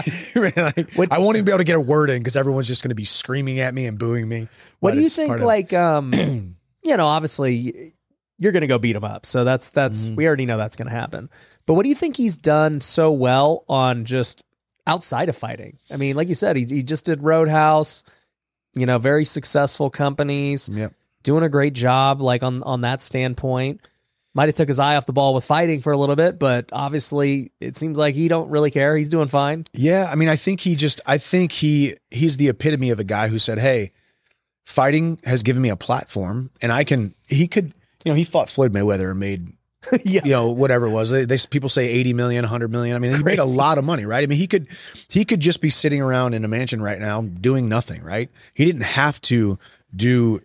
Like, What- I won't even be able to get a word in because everyone's just going to be screaming at me and booing me. What But do you it's think? part of- Like, um, you know, obviously, you're going to go beat him up. So that's, that's, mm. we already know that's going to happen. But what do you think he's done so well on just outside of fighting? I mean, like you said, he, he just did Roadhouse, you know, very successful companies, yep. doing a great job, like on, on that standpoint. Might have took his eye off the ball with fighting for a little bit, but obviously it seems like he don't really care. He's doing fine. Yeah. I mean, I think he just, I think he, he's the epitome of a guy who said, hey, fighting has given me a platform and I can, he could, you know, he fought Floyd Mayweather and made, yeah. you know, whatever it was. They, they people say eighty million, a hundred million. I mean, he Crazy. made a lot of money, right? I mean, he could, he could just be sitting around in a mansion right now doing nothing, right? He didn't have to do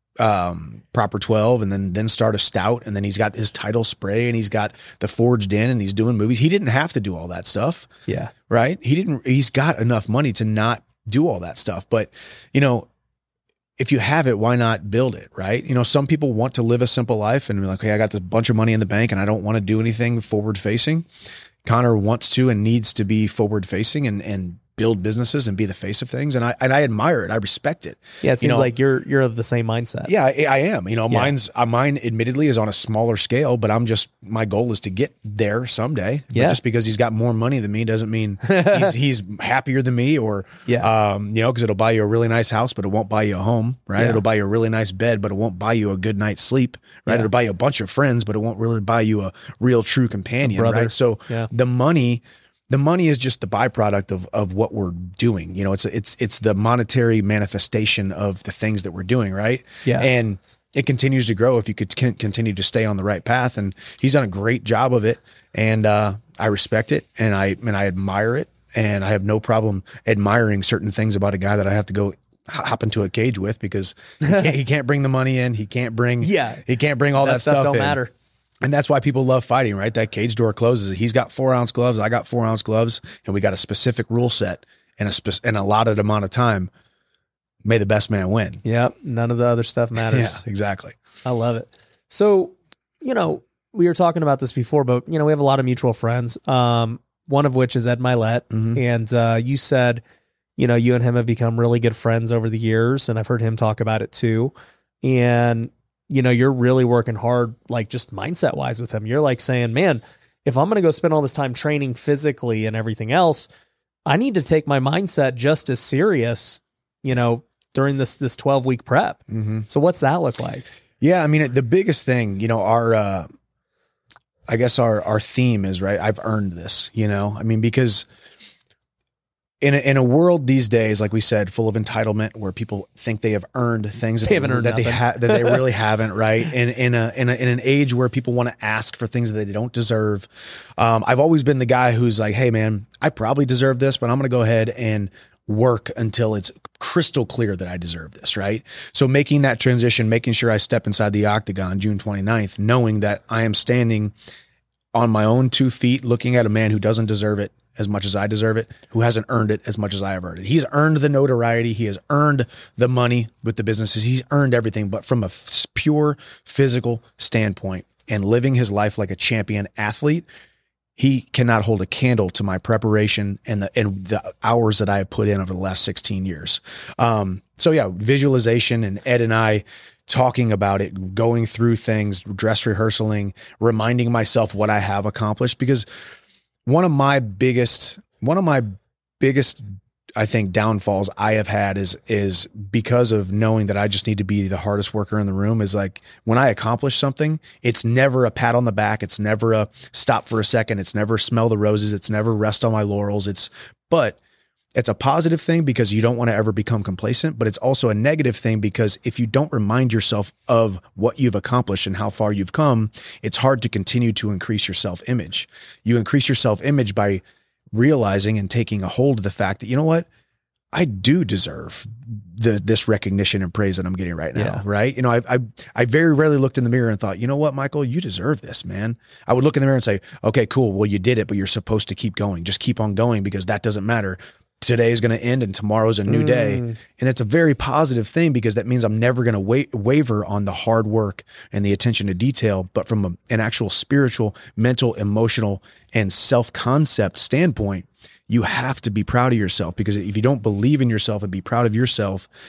um, Proper twelve and then, then start a stout. And then he's got his title spray and he's got the Forged In and he's doing movies. He didn't have to do all that stuff. Yeah. Right. He didn't, he's got enough money to not do all that stuff. But, you know, if you have it, why not build it? Right. You know, some people want to live a simple life and be like, hey, I got this bunch of money in the bank and I don't want to do anything forward facing. Conor wants to and needs to be forward facing and, and build businesses and be the face of things. And I, and I admire it. I respect it. Yeah. It seems you know, like you're, you're of the same mindset. Yeah, I, I am, you know, yeah. mine's, uh, mine admittedly is on a smaller scale, but I'm just, my goal is to get there someday. Yeah. But just because he's got more money than me doesn't mean he's, he's happier than me or, yeah. um, you know, cause it'll buy you a really nice house, but it won't buy you a home, right? Yeah. It'll buy you a really nice bed, but it won't buy you a good night's sleep, right? Yeah. It'll buy you a bunch of friends, but it won't really buy you a real true companion, right? So yeah. the money, The money is just the byproduct of of what we're doing. You know, it's it's it's the monetary manifestation of the things that we're doing, right? Yeah. And it continues to grow if you could continue to stay on the right path. And he's done a great job of it. And uh, I respect it, and I and I admire it, and I have no problem admiring certain things about a guy that I have to go hop into a cage with because he can't, he can't bring the money in. He can't bring yeah. He can't bring all that, that stuff. stuff don't in. matter. And that's why people love fighting, right? That cage door closes. He's got four ounce gloves. I got four ounce gloves, and we got a specific rule set and a spe- and a allotted amount of time. May the best man win. Yep. None of the other stuff matters. Yeah, exactly. I love it. So, you know, we were talking about this before, but you know, we have a lot of mutual friends. Um, one of which is Ed Milet. Mm-hmm. And, uh, you said, you know, you and him have become really good friends over the years. And I've heard him talk about it too. And, you know, you're really working hard, like just mindset wise with him. You're like saying, man, if I'm going to go spend all this time training physically and everything else, I need to take my mindset just as serious, you know, during this, this twelve week prep. Mm-hmm. So what's that look like? Yeah. I mean, the biggest thing, you know, our, uh, I guess our, our theme is right. I've earned this, you know, I mean, because In a, in a world these days, like we said, full of entitlement, where people think they have earned things that they, they, haven't earned that, they ha- that they really haven't, right? In in a, in a in an age where people want to ask for things that they don't deserve, um, I've always been the guy who's like, "Hey, man, I probably deserve this, but I'm going to go ahead and work until it's crystal clear that I deserve this," right? So making that transition, making sure I step inside the octagon June twenty-ninth, knowing that I am standing on my own two feet, looking at a man who doesn't deserve it as much as I deserve it, who hasn't earned it as much as I have earned it. He's earned the notoriety. He has earned the money with the businesses. He's earned everything, but from a f- pure physical standpoint and living his life like a champion athlete, he cannot hold a candle to my preparation and the, and the hours that I have put in over the last sixteen years. Um, so yeah, visualization and Ed and I talking about it, going through things, dress rehearsaling, reminding myself what I have accomplished, because One of my biggest, one of my biggest, I think, downfalls I have had is, is because of knowing that I just need to be the hardest worker in the room, is like when I accomplish something, it's never a pat on the back. It's never a stop for a second. It's never smell the roses. It's never rest on my laurels. It's, but it's a positive thing because you don't want to ever become complacent, but it's also a negative thing because if you don't remind yourself of what you've accomplished and how far you've come, it's hard to continue to increase your self-image. You increase your self-image by realizing and taking a hold of the fact that, you know what, I do deserve the, this recognition and praise that I'm getting right now. Yeah. Right. You know, I, I, I very rarely looked in the mirror and thought, you know what, Michael, you deserve this, man. I would look in the mirror and say, okay, cool. Well, you did it, but you're supposed to keep going. Just keep on going because that doesn't matter. Today is going to end and tomorrow's a new mm. day. And it's a very positive thing because that means I'm never going to wa- waver on the hard work and the attention to detail. But from a, an actual spiritual, mental, emotional, and self-concept standpoint, you have to be proud of yourself, because if you don't believe in yourself and be proud of yourself,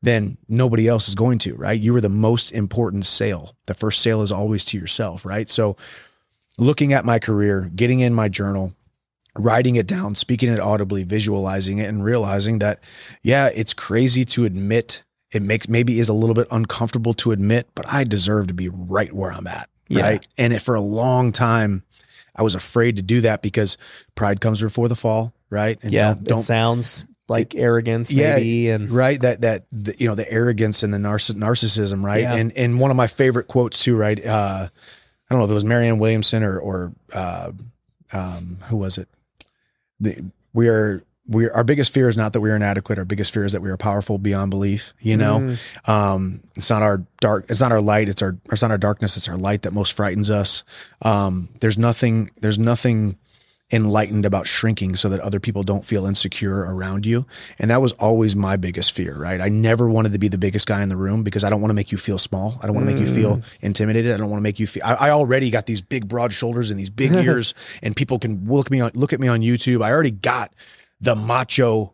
then nobody else is going to, right? You were the most important sale. The first sale is always to yourself, right? So looking at my career, getting in my journal, writing it down, speaking it audibly, visualizing it, and realizing that, yeah, it's crazy to admit. It makes maybe is a little bit uncomfortable to admit, but I deserve to be right where I'm at, right? Yeah. And it, for a long time, I was afraid to do that because pride comes before the fall, right? And yeah, don't, don't, it sounds like it, arrogance, maybe, yeah, and right. That that the, you know the arrogance and the narciss- narcissism, right? Yeah. And and one of my favorite quotes too, right? Uh, I don't know if it was Marianne Williamson or or uh, um, who was it? The, we are. We our biggest fear is not that we are inadequate. Our biggest fear is that we are powerful beyond belief. You know, mm. um, it's not our dark. It's not our light. It's our. It's not our darkness. It's our light that most frightens us. Um, there's nothing. There's nothing enlightened about shrinking so that other people don't feel insecure around you. And that was always my biggest fear. Right. I never wanted to be the biggest guy in the room because I don't want to make you feel small. I don't want to mm. make you feel intimidated. I don't want to make you feel. I, I already got these big, broad shoulders and these big ears, and people can look me on look at me on YouTube. I already got the macho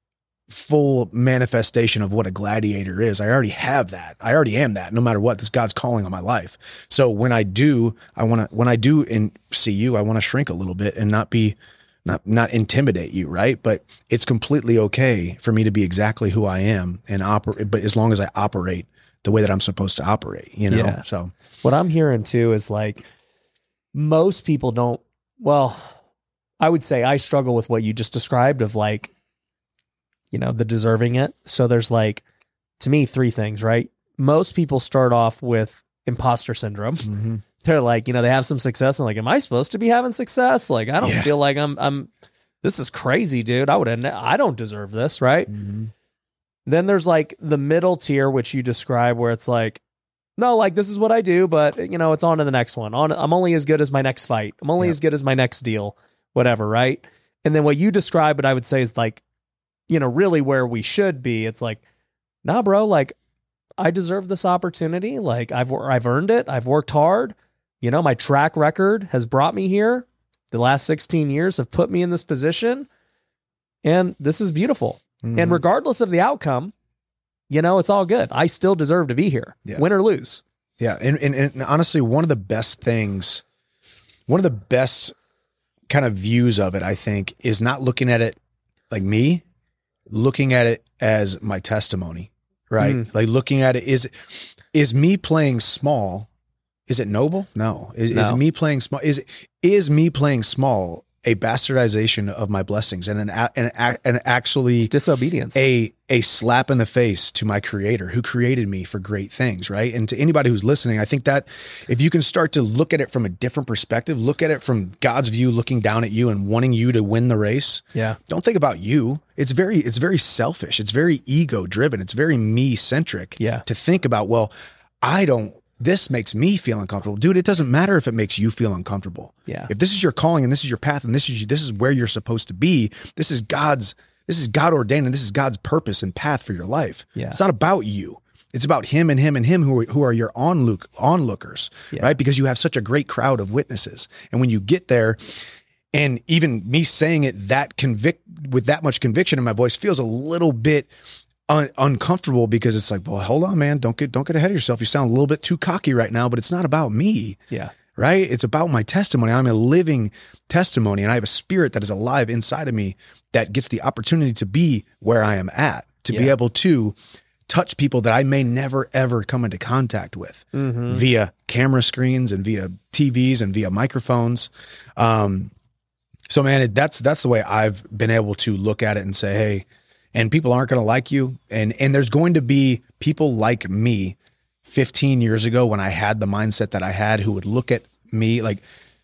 full manifestation of what a gladiator is. I already have that. I already am that no matter what. This God's calling on my life. So when I do, I want to, when I do and see you, I want to shrink a little bit and not be, not, not intimidate you. Right. But it's completely okay for me to be exactly who I am and operate, but as long as I operate the way that I'm supposed to operate, you know? Yeah. So what I'm hearing too is like most people don't, well, I would say I struggle with what you just described of like, you know, the deserving it. So there's like, to me, three things, right? Most people start off with imposter syndrome. Mm-hmm. They're like, you know, they have some success and like, am I supposed to be having success? Like, I don't yeah. feel like I'm, I'm, this is crazy, dude. I would, I don't deserve this. Right. Mm-hmm. Then there's like the middle tier, which you describe where it's like, no, like this is what I do, but you know, it's on to the next one. On, I'm only as good as my next fight. I'm only yeah. as good as my next deal. Whatever, right? And then what you describe, what I would say is like, you know, really where we should be. It's like, nah, bro, like I deserve this opportunity. Like I've I've earned it. I've worked hard. You know, my track record has brought me here. The last sixteen years have put me in this position. And this is beautiful. Mm-hmm. And regardless of the outcome, you know, it's all good. I still deserve to be here, yeah. win or lose. Yeah. And, and, and honestly, one of the best things, one of the best kind of views of it, I think, is not looking at it like me, looking at it as my testimony, right? Mm. Like looking at it, is, is me playing small, is it noble? No. Is, no. is me playing small, is, is me playing small a bastardization of my blessings and an, an, an actually it's disobedience, a, a slap in the face to my creator who created me for great things. Right. And to anybody who's listening, I think that if you can start to look at it from a different perspective, look at it from God's view, looking down at you and wanting you to win the race. Yeah. Don't think about you. It's very, it's very selfish. It's very ego driven. It's very me centric. Yeah. To think about, well, I don't, this makes me feel uncomfortable. Dude, it doesn't matter if it makes you feel uncomfortable. Yeah. If this is your calling and this is your path and this is this is where you're supposed to be, this is God's, this is God ordained and this is God's purpose and path for your life. Yeah. It's not about you. It's about him and him and him who are, who are your onlook, onlookers, yeah. right? Because you have such a great crowd of witnesses. And when you get there, and even me saying it that convict with that much conviction in my voice feels a little bit Un- uncomfortable because it's like, well, hold on, man, don't get don't get ahead of yourself. You sound a little bit too cocky right now, but it's not about me. Yeah. Right? It's about my testimony. I'm a living testimony and I have a spirit that is alive inside of me that gets the opportunity to be where I am at, to yeah. be able to touch people that I may never, ever come into contact with mm-hmm. via camera screens and via T Vs and via microphones. Um, so man, it, that's, that's the way I've been able to look at it and say, hey, and people aren't going to like you. And, and there's going to be people like me fifteen years ago when I had the mindset that I had, who would look at me like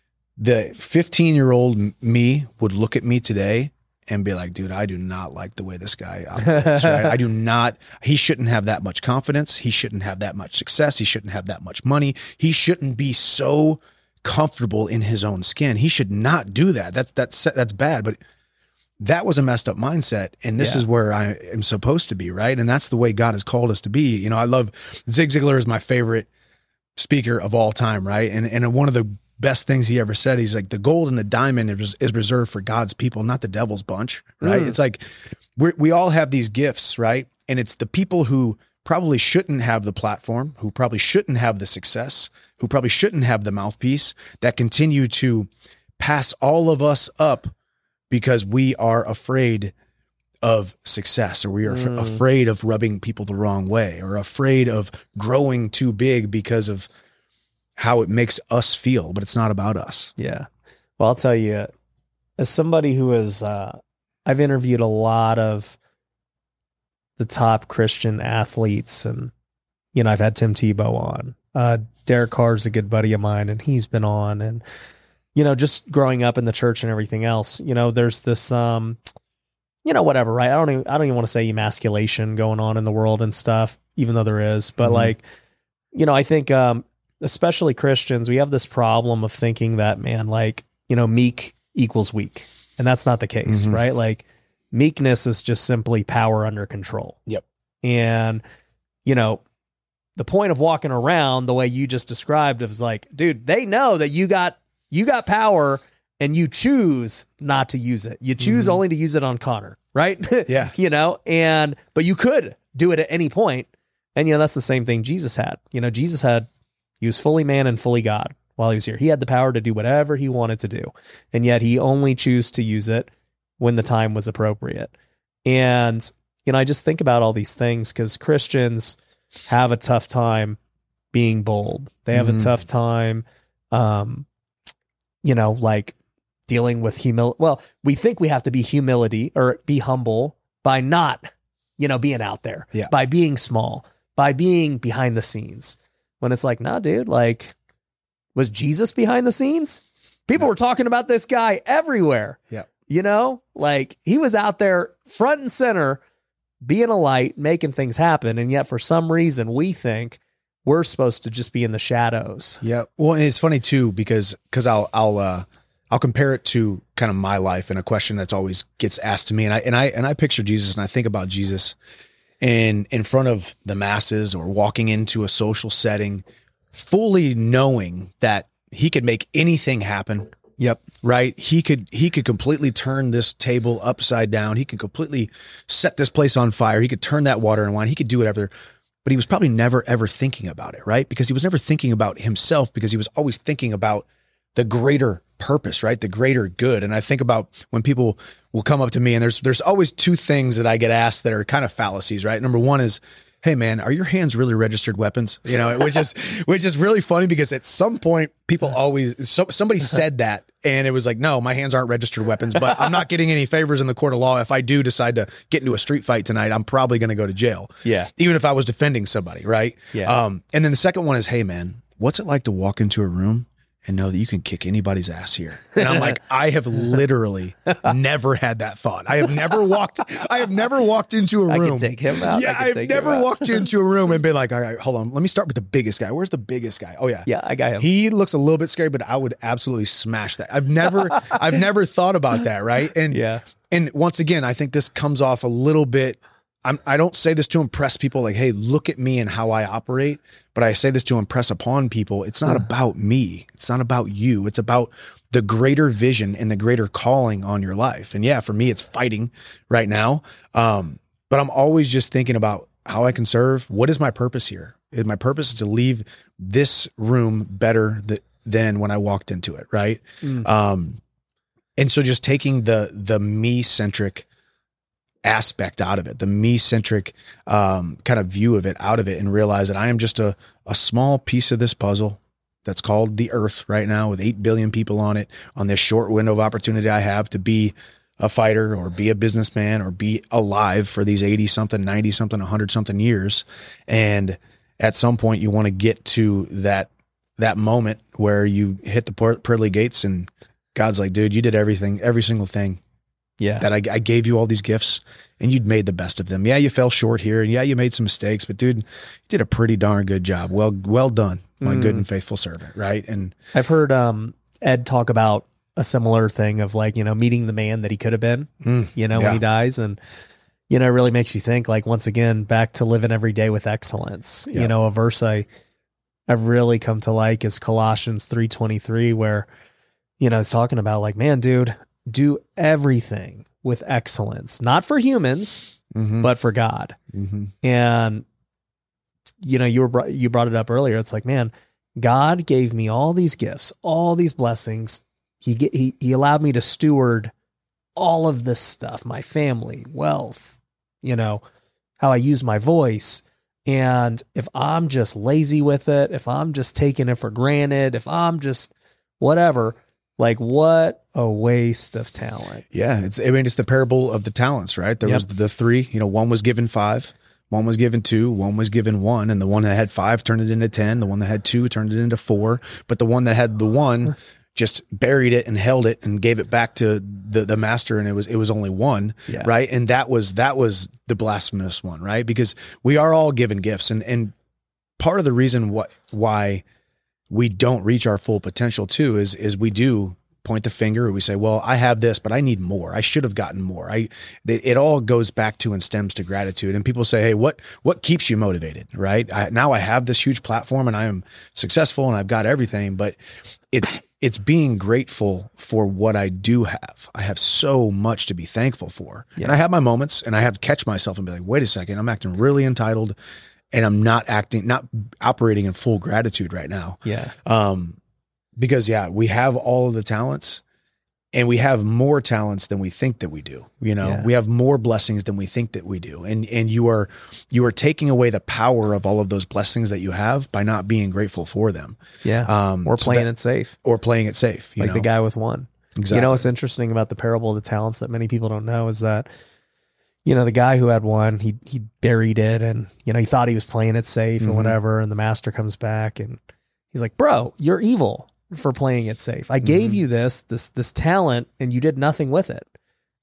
the fifteen year old me would look at me today and be like, dude, I do not like the way this guy operates, right? I do not, he shouldn't have that much confidence. He shouldn't have that much success. He shouldn't have that much money. He shouldn't be so comfortable in his own skin. He should not do that. That's, that's, that's bad. But that was a messed up mindset. And this yeah. is where I am supposed to be. Right. And that's the way God has called us to be. You know, I love Zig Ziglar is my favorite speaker of all time. Right. And, and one of the best things he ever said, he's like, the gold and the diamond is, is reserved for God's people, not the devil's bunch. Right. Mm. It's like, we we all have these gifts. Right. And it's the people who probably shouldn't have the platform, who probably shouldn't have the success, who probably shouldn't have the mouthpiece, that continue to pass all of us up because we are afraid of success, or we are mm. afraid of rubbing people the wrong way, or afraid of growing too big because of how it makes us feel, but it's not about us. Yeah. Well, I'll tell you, as somebody who is, uh, I've interviewed a lot of the top Christian athletes, and, you know, I've had Tim Tebow on. Uh, Derek Carr's a good buddy of mine, and he's been on. And, you know, just growing up in the church and everything else, you know, there's this, um, you know, whatever, right? I don't even, I don't even want to say emasculation going on in the world and stuff, even though there is. But mm-hmm. like, you know, I think, um, especially Christians, we have this problem of thinking that, man, like, you know, meek equals weak. And that's not the case, mm-hmm. right? Like, meekness is just simply power under control. Yep. And, you know, the point of walking around the way you just described is like, dude, they know that you got, you got power and you choose not to use it. You choose mm-hmm. only to use it on Connor, right? Yeah. You know, and, but you could do it at any point. And, you know, that's the same thing Jesus had. You know, Jesus had, he was fully man and fully God while he was here. He had the power to do whatever he wanted to do. And yet he only chose to use it when the time was appropriate. And, you know, I just think about all these things because Christians have a tough time being bold. They have mm-hmm. a tough time, um, you know, like dealing with humility. Well, we think we have to be humility or be humble by not, you know, being out there, yeah. by being small, by being behind the scenes. When it's like, nah, dude, like, was Jesus behind the scenes? People yeah. were talking about this guy everywhere. Yeah. You know, like he was out there front and center, being a light, making things happen. And yet for some reason we think we're supposed to just be in the shadows. Yeah. Well, and it's funny too, because, cause I'll, I'll, uh, I'll compare it to kind of my life and a question that's always gets asked to me. And I, and I, and I picture Jesus and I think about Jesus in, in front of the masses or walking into a social setting, fully knowing that he could make anything happen. Yep. Right. He could, he could completely turn this table upside down. He could completely set this place on fire. He could turn that water into wine. He could do whatever, but he was probably never, ever thinking about it. Right. Because he was never thinking about himself, because he was always thinking about the greater purpose, right? The greater good. And I think about when people will come up to me, and there's, there's always two things that I get asked that are kind of fallacies, right? Number one is, hey man, are your hands really registered weapons? You know, which is, which is really funny, because at some point people always, so, somebody said that and it was like, no, my hands aren't registered weapons, but I'm not getting any favors in the court of law. If I do decide to get into a street fight tonight, I'm probably going to go to jail. Yeah. Even if I was defending somebody. Right. Yeah. Um, and then the second one is, hey man, what's it like to walk into a room and know that you can kick anybody's ass here? And I'm like, I have literally never had that thought. I have never walked, I have never walked into a room. I can take him out. Yeah, I've never walked into a room and been like, all right, hold on. Let me start with the biggest guy. Where's the biggest guy? Oh yeah. Yeah, I got him. He looks a little bit scary, but I would absolutely smash that. I've never, I've never thought about that. Right. And, yeah. and once again, I think this comes off a little bit, I'm, I don't say this to impress people like, hey, look at me and how I operate, but I say this to impress upon people. It's not about me. It's not about you. It's about the greater vision and the greater calling on your life. And yeah, for me, it's fighting right now. Um, but I'm always just thinking about how I can serve. What is my purpose here? And my purpose is to leave this room better th- than when I walked into it. Right. Mm. Um, and so just taking the, the me centric aspect out of it, the me-centric um, kind of view of it out of it, and realize that I am just a, a small piece of this puzzle that's called the earth right now, with eight billion people on it, on this short window of opportunity I have to be a fighter or be a businessman or be alive for these eighty something, ninety something, one hundred something years. And at some point you want to get to that, that moment where you hit the pearly gates and God's like, dude, you did everything, every single thing. Yeah. That I, I gave you all these gifts and you'd made the best of them. Yeah, you fell short here, and yeah, you made some mistakes, but dude, you did a pretty darn good job. Well, well done, my mm. good and faithful servant. Right. And I've heard um, Ed talk about a similar thing of like, you know, meeting the man that he could have been, mm, you know, yeah. when he dies. And, you know, it really makes you think, like, once again, back to living every day with excellence. Yeah. You know, a verse I, I've really come to like is Colossians three twenty-three, where, you know, it's talking about like, man, dude, do everything with excellence, not for humans, mm-hmm. but for God. Mm-hmm. And, you know, you were, you brought it up earlier. It's like, man, God gave me all these gifts, all these blessings. He, get, he, he allowed me to steward all of this stuff, my family, wealth, you know, how I use my voice. And if I'm just lazy with it, if I'm just taking it for granted, if I'm just whatever, like what a waste of talent. Yeah. It's, I mean, it's the parable of the talents, right? There Yep. was the three, you know, one was given five, one was given two, one was given one, and the one that had five turned it into ten. The one that had two turned it into four, but the one that had the one just buried it and held it and gave it back to the, the master. And it was, it was only one. Yeah. Right. And that was, that was the blasphemous one, right? Because we are all given gifts. And, and part of the reason what, why we don't reach our full potential too, is, is we do point the finger or we say, well, I have this, but I need more. I should have gotten more. I, it all goes back to and stems to gratitude. And people say, hey, what, what keeps you motivated? Right. I, now I have this huge platform and I am successful and I've got everything, but it's, it's being grateful for what I do have. I have so much to be thankful for. Yeah. And I have my moments and I have to catch myself and be like, wait a second, I'm acting really entitled and I'm not acting, not operating in full gratitude right now. Yeah. Um, because yeah, we have all of the talents and we have more talents than we think that we do. You know, Yeah. we have more blessings than we think that we do. And, and you are, you are taking away the power of all of those blessings that you have by not being grateful for them. Yeah. Um, or so playing that- it safe. or playing it safe. You Like know? the guy with one. Exactly. You know, what's interesting about the parable of the talents that many people don't know is that, you know, the guy who had one, he, he buried it and, you know, he thought he was playing it safe Mhm. or whatever. And the master comes back and he's like, bro, you're evil for playing it safe. I gave Mhm. you this, this, this talent and you did nothing with it.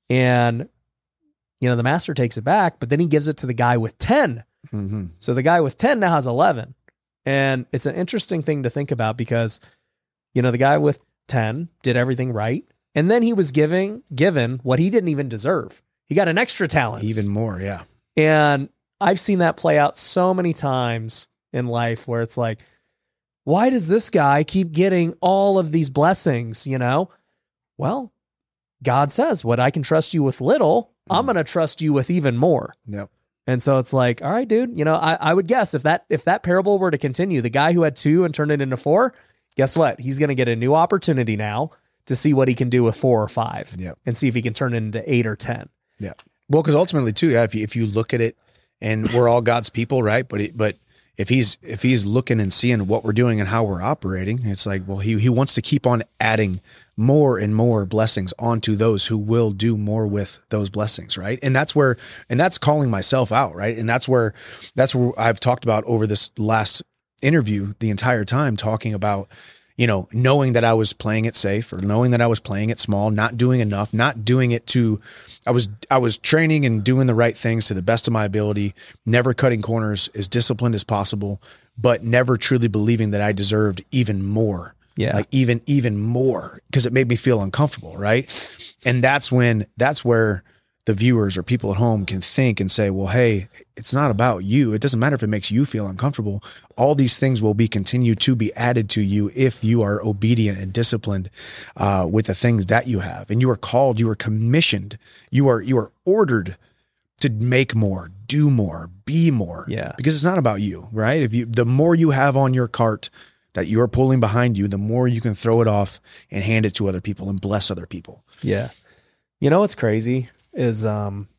And, you know, the master takes it back, but then he gives it to the guy with ten. Mm-hmm. So the guy with ten now has eleven. And it's an interesting thing to think about because, you know, the guy with ten did everything right. And then he was giving, given what he didn't even deserve. He got an extra talent. Even more. Yeah. And I've seen that play out so many times in life where it's like, why does this guy keep getting all of these blessings? You know, well, God says, what I can trust you with little, I'm going to trust you with even more. Yep. And so it's like, all right, dude, you know, I, I would guess if that, if that parable were to continue, the guy who had two and turned it into four, guess what? He's going to get a new opportunity now to see what he can do with four or five Yep. and see if he can turn it into eight or ten. Yeah. Well, because ultimately too, yeah, if you, if you look at it and we're all God's people, right? But, it, but if he's, if he's looking and seeing what we're doing and how we're operating, it's like, well, he, he wants to keep on adding more and more blessings onto those who will do more with those blessings. Right. And that's where, and that's calling myself out. Right. And that's where, that's where I've talked about over this last interview, the entire time talking about, you know, knowing that I was playing it safe or knowing that I was playing it small, not doing enough, not doing it to, I was, I was training and doing the right things to the best of my ability, never cutting corners, as disciplined as possible, but never truly believing that I deserved even more. Yeah. Like even, even more, because it made me feel uncomfortable. Right. And that's when, that's where the viewers or people at home can think and say, well, hey, it's not about you. It doesn't matter if it makes you feel uncomfortable. All these things will be continued to be added to you if you are obedient and disciplined uh, with the things that you have. And you are called, you are commissioned, you are, you are ordered to make more, do more, be more. Yeah. Because it's not about you, right? If you, the more you have on your cart that you're pulling behind you, the more you can throw it off and hand it to other people and bless other people. Yeah. You know, what's crazy is, um,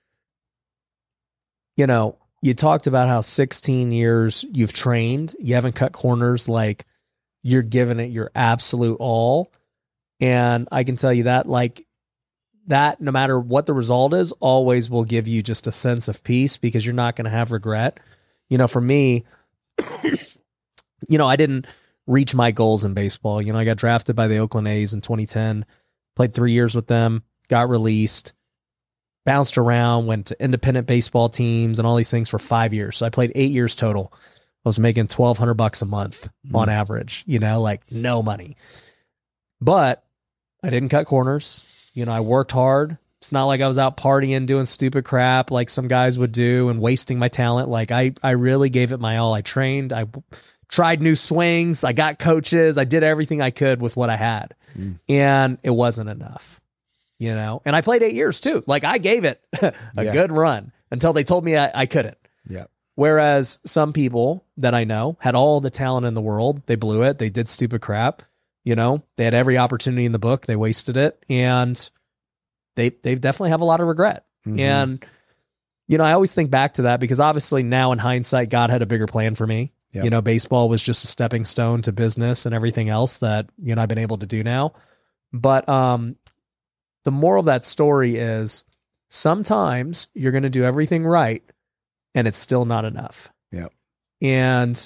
you know, you talked about how sixteen years you've trained, you haven't cut corners, like you're giving it your absolute all. And I can tell you that, like, that no matter what the result is, always will give you just a sense of peace because you're not going to have regret. You know, for me, you know, I didn't reach my goals in baseball. You know, I got drafted by the Oakland A's in twenty ten, played three years with them, got released, bounced around, went to independent baseball teams and all these things for five years. So I played eight years total. I was making twelve hundred bucks a month mm. on average, you know, like no money, but I didn't cut corners. You know, I worked hard. It's not like I was out partying, doing stupid crap like some guys would do and wasting my talent. Like I, I really gave it my all. I trained, I tried new swings. I got coaches. I did everything I could with what I had mm. and it wasn't enough. You know, and I played eight years too. Like I gave it a yeah. good run. until they told me I, I couldn't. Yeah. Whereas some people that I know had all the talent in the world. They blew it. They did stupid crap. You know, they had every opportunity in the book. They wasted it. And they, they definitely have a lot of regret. Mm-hmm. And, you know, I always think back to that because obviously now in hindsight, God had a bigger plan for me. Yep. You know, baseball was just a stepping stone to business and everything else that, you know, I've been able to do now. But um, the moral of that story is sometimes you're going to do everything right and it's still not enough. Yeah. And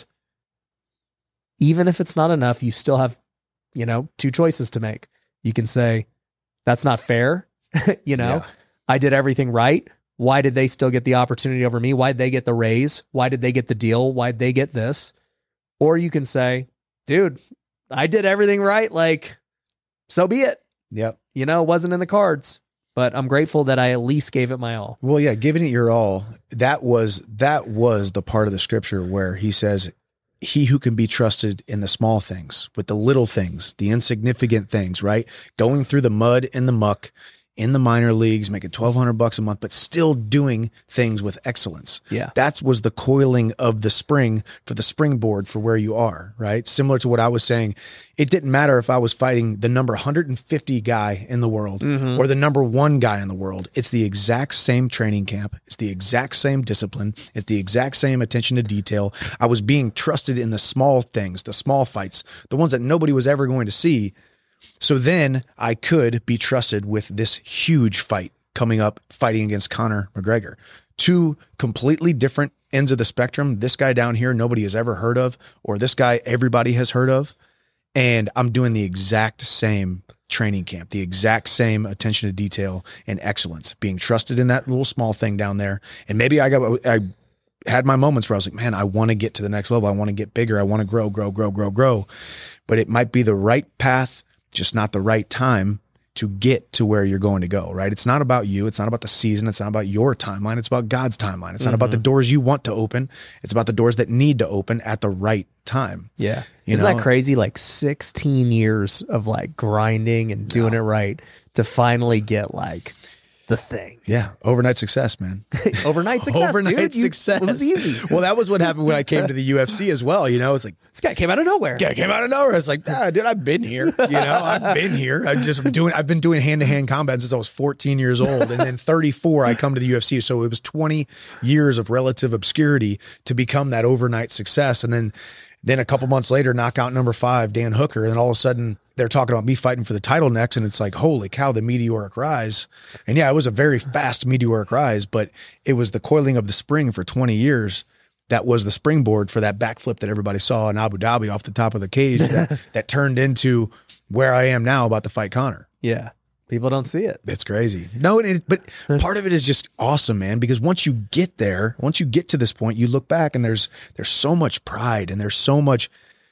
even if it's not enough, you still have, you know, two choices to make. You can say, that's not fair. you know, yeah. I did everything right. Why did they still get the opportunity over me? Why did they get the raise? Why did they get the deal? Why did they get this? Or you can say, dude, I did everything right. Like, so be it. Yep. You know, it wasn't in the cards, but I'm grateful that I at least gave it my all. Well, yeah, giving it your all. That was, that was the part of the scripture where he says, he who can be trusted in the small things, with the little things, the insignificant things, right? Going through the mud and the muck in the minor leagues, making twelve hundred bucks a month, but still doing things with excellence. Yeah. That was the coiling of the spring for the springboard for where you are, right? Similar to what I was saying. It didn't matter if I was fighting the number one hundred fifty guy in the world mm-hmm. or the number one guy in the world. It's the exact same training camp. It's the exact same discipline. It's the exact same attention to detail. I was being trusted in the small things, the small fights, the ones that nobody was ever going to see. So then I could be trusted with this huge fight coming up, fighting against Conor McGregor. Two completely different ends of the spectrum. This guy down here, nobody has ever heard of, or this guy, everybody has heard of. And I'm doing the exact same training camp, the exact same attention to detail and excellence, being trusted in that little small thing down there. And maybe I got, I had my moments where I was like, man, I want to get to the next level. I want to get bigger. I want to grow, grow, grow, grow, grow. But it might be the right path, just not the right time to get to where you're going to go, right? It's not about you. It's not about the season. It's not about your timeline. It's about God's timeline. It's mm-hmm. not about the doors you want to open. It's about the doors that need to open at the right time. Yeah. You Isn't know? that crazy? Like sixteen years of like grinding and doing no. it right to finally get like the thing. Yeah. Overnight success, man. Overnight success. Overnight dude. success. You, it was easy. Well, that was what happened when I came to the U F C as well. You know, it's like, this guy came out of nowhere. Yeah, came out of nowhere. It's like, ah, dude, I've been here. You know, I've been here. I just doing, I've been doing hand to hand combat since I was fourteen years old. And then thirty-four, I come to the U F C. So it was twenty years of relative obscurity to become that overnight success. And then, then a couple months later, knockout number five, Dan Hooker. And then all of a sudden they're talking about me fighting for the title next. And it's like, holy cow, the meteoric rise. And yeah, it was a very fast meteoric rise, but it was the coiling of the spring for twenty years. That was the springboard for that backflip that everybody saw in Abu Dhabi off the top of the cage that, that turned into where I am now about to fight Conor. Yeah. People don't see it. It's crazy. No, it is, but part of it is just awesome, man, because once you get there, once you get to this point, you look back and there's, there's so much pride and there's so much,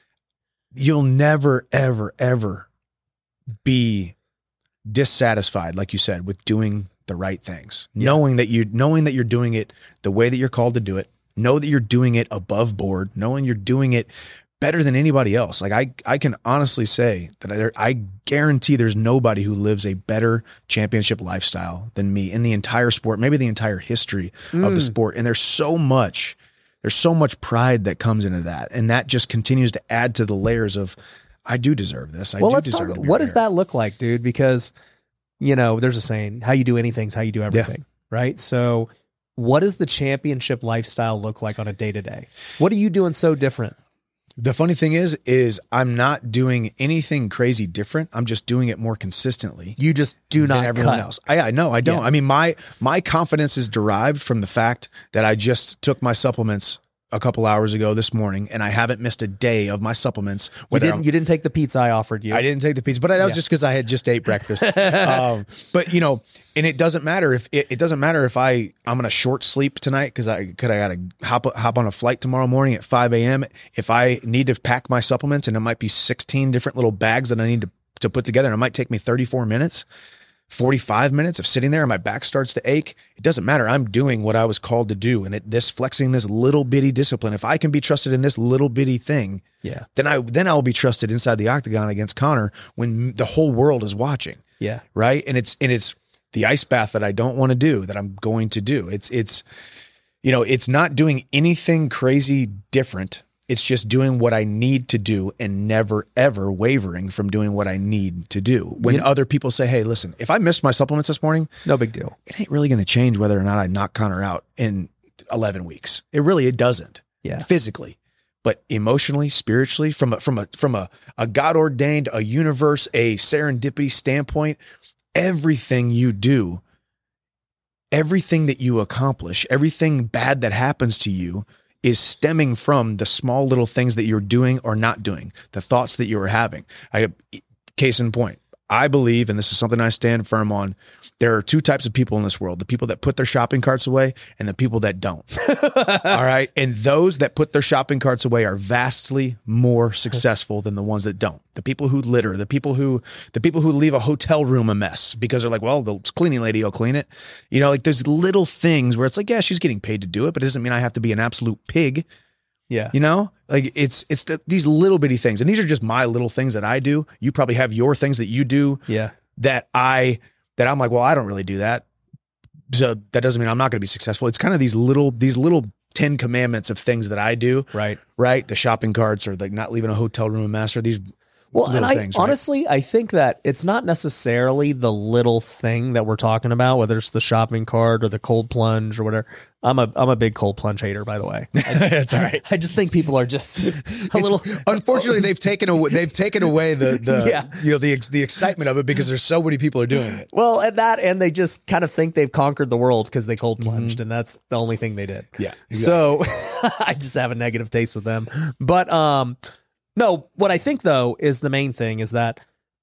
you'll never, ever, ever be dissatisfied, like you said, with doing the right things, yeah. knowing that you, knowing that you're doing it the way that you're called to do it. Know that you're doing it above board, knowing you're doing it better than anybody else. Like I, I can honestly say that I, I guarantee there's nobody who lives a better championship lifestyle than me in the entire sport, maybe the entire history mm. of the sport. And there's so much, there's so much pride that comes into that. And that just continues to add to the layers of, I do deserve this. I well, do let's deserve talk, to be what there. does that look like, dude? Because, you know, there's a saying, how you do anything is how you do everything, yeah. right? So what does the championship lifestyle look like on a day-to-day? What are you doing so different? The funny thing is, is I'm not doing anything crazy different. I'm just doing it more consistently. You just do not than everyone cut. else. I, I no, I don't. Yeah. I mean, my, my confidence is derived from the fact that I just took my supplements a couple hours ago this morning, and I haven't missed a day of my supplements. You didn't, you didn't take the pizza I offered you. I didn't take the pizza, but that was yeah. just because I had just ate breakfast. um, but you know, and it doesn't matter if it, it doesn't matter if I I'm gonna short sleep tonight because I could I gotta hop hop on a flight tomorrow morning at five a.m. If I need to pack my supplements, and it might be sixteen different little bags that I need to to put together, and it might take me thirty-four minutes. forty-five minutes of sitting there and my back starts to ache. It doesn't matter. I'm doing what I was called to do. And it, this flexing this little bitty discipline, if I can be trusted in this little bitty thing, yeah, then I, then I'll be trusted inside the octagon against Conor when the whole world is watching. Yeah. Right. And it's, and it's the ice bath that I don't want to do, that I'm going to do. It's, it's, you know, it's not doing anything crazy different. It's just doing what I need to do and never, ever wavering from doing what I need to do. When Yeah. other people say, hey, listen, if I missed my supplements this morning, No big deal. it ain't really going to change whether or not I knock Connor out in eleven weeks. It really, it doesn't. Yeah. Physically, but emotionally, spiritually, from a, from a, from a, a God ordained, a universe, a serendipity standpoint, everything you do, everything that you accomplish, everything bad that happens to you is stemming from the small little things that you're doing or not doing, the thoughts that you were having. I, case in point, I believe, and this is something I stand firm on, there are two types of people in this world: the people that put their shopping carts away and the people that don't. All right. And those that put their shopping carts away are vastly more successful than the ones that don't. The people who litter, the people who, the people who leave a hotel room a mess because they're like, well, the cleaning lady will clean it. You know, like there's little things where it's like, yeah, she's getting paid to do it, but it doesn't mean I have to be an absolute pig. Yeah. You know, like it's, it's the, these little bitty things. And these are just my little things that I do. You probably have your things that you do Yeah. that I, that I'm like, well, I don't really do that. So that doesn't mean I'm not going to be successful. It's kind of these little, these little Ten Commandments of things that I do. Right. Right. The shopping carts, or like not leaving a hotel room a mess, or these Well, and little I things, right? honestly, I think that it's not necessarily the little thing that we're talking about, whether it's the shopping cart or the cold plunge or whatever. I'm a I'm a big cold plunge hater, by the way. That's all right. I just think people are just a little. Unfortunately, they've taken away they've taken away the the Yeah. you know the ex- the excitement of it because there's so many people are doing it. Well, and that, and they just kind of think they've conquered the world because they cold plunged, and that's the only thing they did. Yeah, So I just have a negative taste with them. But um, no, what I think though is the main thing is that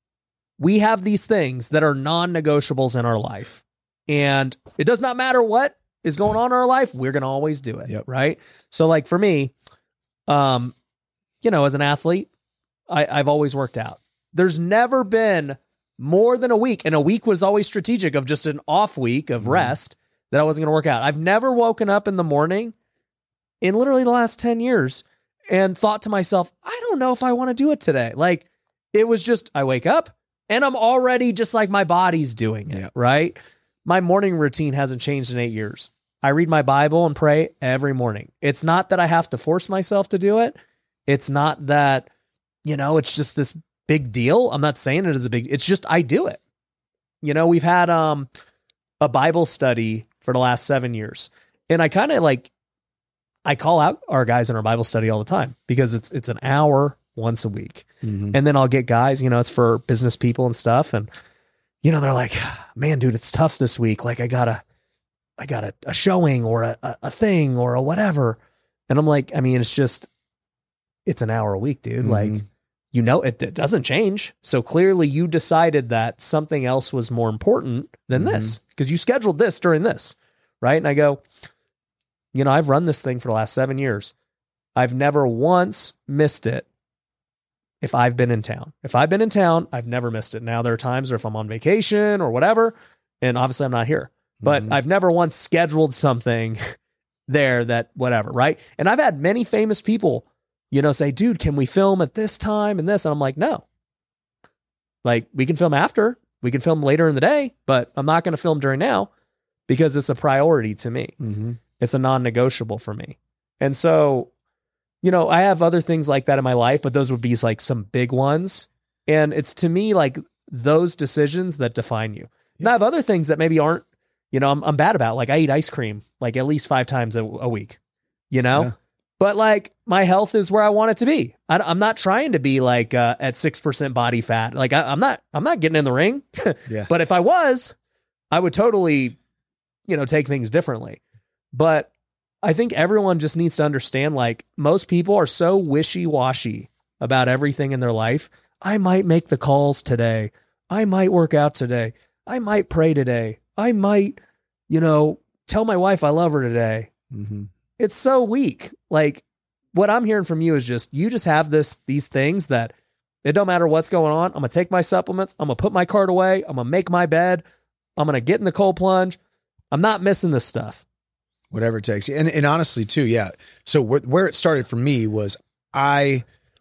we have these things that are non-negotiables in our life, and it does not matter what is going on in our life, we're going to always do it. Yep. Right. So like for me, um, you know, as an athlete, I, I've always worked out. There's never been more than a week, and a week was always strategic of just an off week of rest that I wasn't going to work out. I've never woken up in the morning in literally the last ten years and thought to myself, I don't know if I want to do it today. Like it was just, I wake up and I'm already just like my body's doing it. Yep. Right. My morning routine hasn't changed in eight years. I read my Bible and pray every morning. It's not that I have to force myself to do it. It's not that, you know, it's just this big deal. I'm not saying it is a big, it's just, I do it. You know, we've had um, a Bible study for the last seven years. And I kind of like, I call out our guys in our Bible study all the time because it's, it's an hour once a week. Mm-hmm. And then I'll get guys, you know, it's for business people and stuff. And, you know, they're like, man, dude, it's tough this week. Like I got a, I got a, a showing or a, a thing or a whatever. And I'm like, I mean, it's just, it's an hour a week, dude. Mhm. Like, you know, it, it doesn't change. So clearly you decided that something else was more important than Mhm. this because you scheduled this during this. Right. And I go, you know, I've run this thing for the last seven years. I've never once missed it. If I've been in town, if I've been in town, I've never missed it. Now there are times where if I'm on vacation or whatever, and obviously I'm not here, but Mhm. I've never once scheduled something there that whatever. Right. And I've had many famous people, you know, say, dude, can we film at this time and this? And I'm like, no, like we can film after, we can film later in the day, but I'm not going to film during now because it's a priority to me. Mm-hmm. It's a non-negotiable for me. And so, you know, I have other things like that in my life, but those would be like some big ones. And it's to me like those decisions that define you. And I have other things that maybe aren't, you know, I'm, I'm bad about. Like I eat ice cream like at least five times a, a week, you know, Yeah. but like my health is where I want it to be. I, I'm not trying to be like uh, at six percent body fat. Like I, I'm not, I'm not getting in the ring, Yeah. but if I was, I would totally, you know, take things differently. But I think everyone just needs to understand, like most people are so wishy-washy about everything in their life. I might make the calls today. I might work out today. I might pray today. I might, you know, tell my wife I love her today. Mm-hmm. It's so weak. Like what I'm hearing from you is just, you just have this, these things that it don't matter what's going on. I'm going to take my supplements. I'm going to put my cart away. I'm going to make my bed. I'm going to get in the cold plunge. I'm not missing this stuff. Whatever it takes. And and honestly too, yeah. So where, where it started for me was I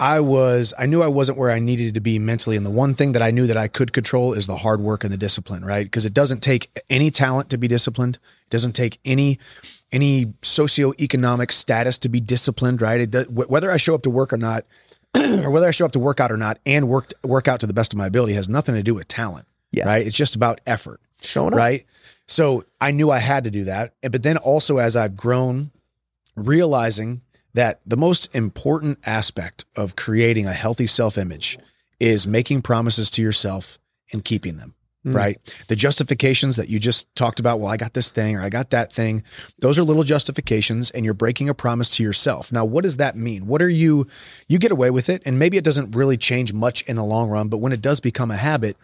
I was, I knew I wasn't where I needed to be mentally. And the one thing that I knew that I could control is the hard work and the discipline, right? Because it doesn't take any talent to be disciplined. It doesn't take any, any socioeconomic status to be disciplined, right? It does, whether I show up to work or not, or whether I show up to work out or not and work, work out to the best of my ability has nothing to do with talent, Yeah. right? It's just about effort, Showing up. right? So I knew I had to do that. But then also as I've grown, realizing that the most important aspect of creating a healthy self-image is making promises to yourself and keeping them, mm. right? The justifications that you just talked about, well, I got this thing or I got that thing, those are little justifications and you're breaking a promise to yourself. Now, what does that mean? What are you, you get away with it and maybe it doesn't really change much in the long run, but when it does become a habit,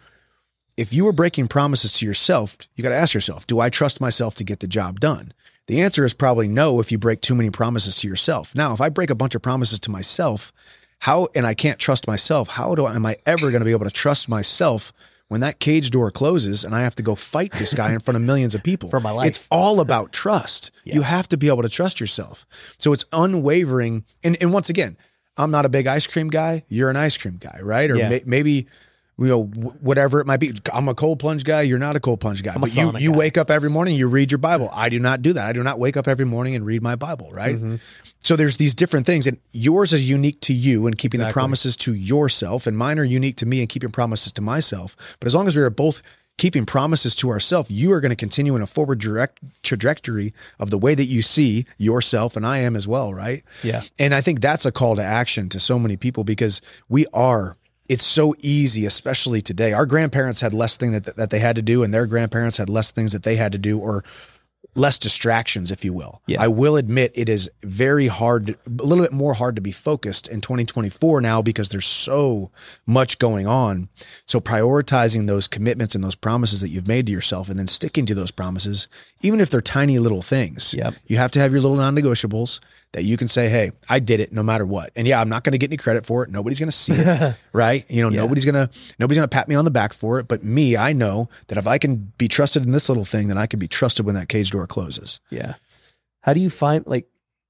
if you are breaking promises to yourself, you got to ask yourself, do I trust myself to get the job done? The answer is probably no if you break too many promises to yourself. Now, if I break a bunch of promises to myself, how, and I can't trust myself, how do I, am I ever going to be able to trust myself when that cage door closes and I have to go fight this guy in front of millions of people? For my life. It's all about trust. Yeah. You have to be able to trust yourself. So it's unwavering. And, and once again, I'm not a big ice cream guy. You're an ice cream guy, right? Or Yeah. may, maybe... you know, whatever it might be. I'm a cold plunge guy. You're not a cold plunge guy. I'm a but you, sauna you guy. wake up every morning, you read your Bible. I do not do that. I do not wake up every morning and read my Bible, right? Mm-hmm. So there's these different things, and yours is unique to you and keeping Exactly. the promises to yourself, and mine are unique to me and keeping promises to myself. But as long as we are both keeping promises to ourselves, you are going to continue in a forward direct trajectory of the way that you see yourself, and I am as well, right? Yeah. And I think that's a call to action to so many people because we are... It's so easy, especially today. Our grandparents had less thing that, that they had to do, and their grandparents had less things that they had to do, or less distractions, if you will. Yeah. I will admit it is very hard, a little bit more hard to be focused in twenty twenty-four now because there's so much going on. So prioritizing those commitments and those promises that you've made to yourself and then sticking to those promises, even if they're tiny little things, Yep. you have to have your little non-negotiables that you can say, hey, I did it no matter what. And yeah, I'm not going to get any credit for it. Nobody's going to see it, right? You know, Yeah. nobody's going to, nobody's going to pat me on the back for it. But me, I know that if I can be trusted in this little thing, then I can be trusted when that cage door closes. Yeah. How do you find, like,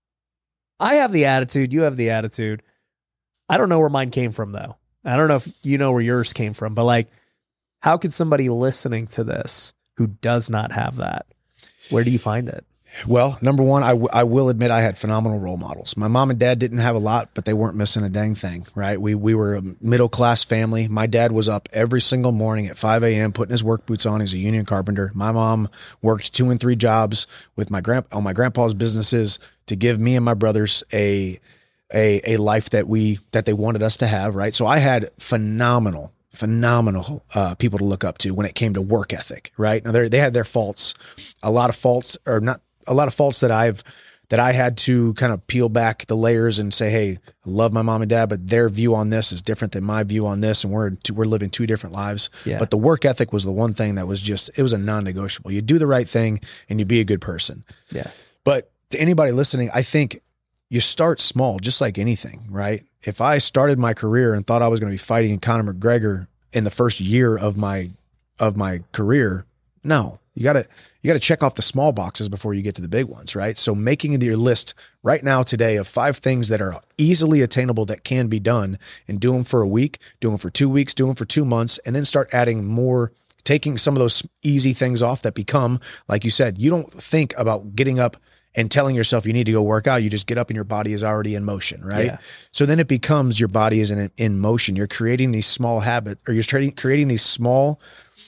I have the attitude, you have the attitude. I don't know where mine came from, though. I don't know if you know where yours came from, but like, how could somebody listening to this who does not have that, where do you find it? Well, number one, I, w- I will admit I had phenomenal role models. My mom and dad didn't have a lot, but they weren't missing a dang thing, right? We we were a middle-class family. My dad was up every single morning at five a.m. putting his work boots on. He's a union carpenter. My mom worked two and three jobs with my grand on my grandpa's businesses to give me and my brothers a a a life that we that they wanted us to have, right? So I had phenomenal phenomenal uh, people to look up to when it came to work ethic, right? Now they they had their faults, a lot of faults, or not a lot of faults that I've that I had to kind of peel back the layers and say, hey, I love my mom and dad, but their view on this is different than my view on this, and we're we're living two different lives. Yeah. But the work ethic was the one thing that was just it was a non-negotiable. You do the right thing and you be a good person. Yeah. But to anybody listening, I think you start small, just like anything, right? If I started my career and thought I was going to be fighting Conor McGregor in the first year of my of my career, no. You got to you got to check off the small boxes before you get to the big ones, right? So making your list right now today of five things that are easily attainable that can be done, and do them for a week, do them for two weeks, do them for two months, and then start adding more, taking some of those easy things off that become, like you said, you don't think about getting up and telling yourself you need to go work out. You just get up and your body is already in motion, right? Yeah. So then it becomes your body is in in motion. You're creating these small habits, or you're trading, creating these small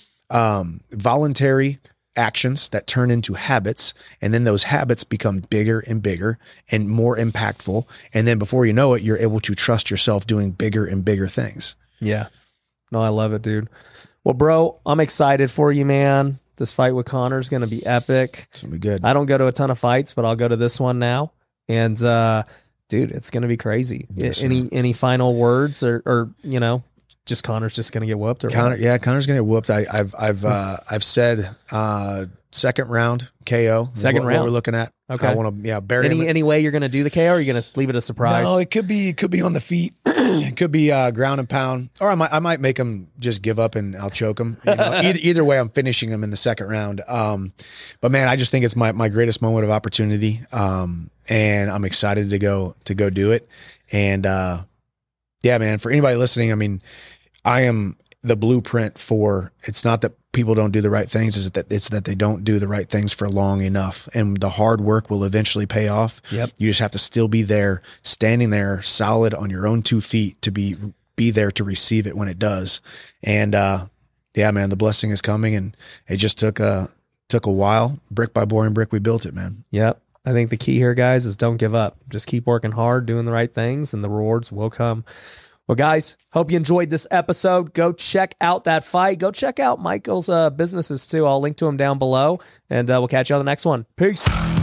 um, voluntary actions that turn into habits. And then those habits become bigger and bigger and more impactful. And then before you know it, you're able to trust yourself doing bigger and bigger things. Yeah. No, I love it, dude. Well, bro, I'm excited for you, man. This fight with Conor is going to be epic. It's going to be good. I don't go to a ton of fights, but I'll go to this one now. And, uh, dude, it's going to be crazy. Yes, any, sir. any final words or, or, you know, just Conor's just going to get whooped or Conor, what? yeah, Conor's gonna get whooped. I, I've, I've, uh, I've said uh, second round K O. is Second what, round? what we're looking at. Okay. I want to, yeah, bury him. Any, any way you're going to do the K O, or are you going to leave it a surprise? No, it could be, it could be on the feet. It could be uh, ground and pound, or I might, I might make him just give up and I'll choke him. You know, either, either way, I'm finishing him in the second round. Um, but man, I just think it's my, my greatest moment of opportunity, um, and I'm excited to go to go do it. And uh, Yeah, man. For anybody listening, I mean, I am the blueprint for, it's not that people don't do the right things, is that it's that they don't do the right things for long enough. And the hard work will eventually pay off. Yep. You just have to still be there, standing there solid on your own two feet to be, be there to receive it when it does. And, uh, yeah, man, the blessing is coming, and it just took a, took a while. Brick by boring brick, we built it, man. Yep. I think the key here, guys, is don't give up. Just keep working hard, doing the right things, and the rewards will come. Well, guys, hope you enjoyed this episode. Go check out that fight. Go check out Michael's uh, businesses, too. I'll link to them down below, and uh, we'll catch you on the next one. Peace.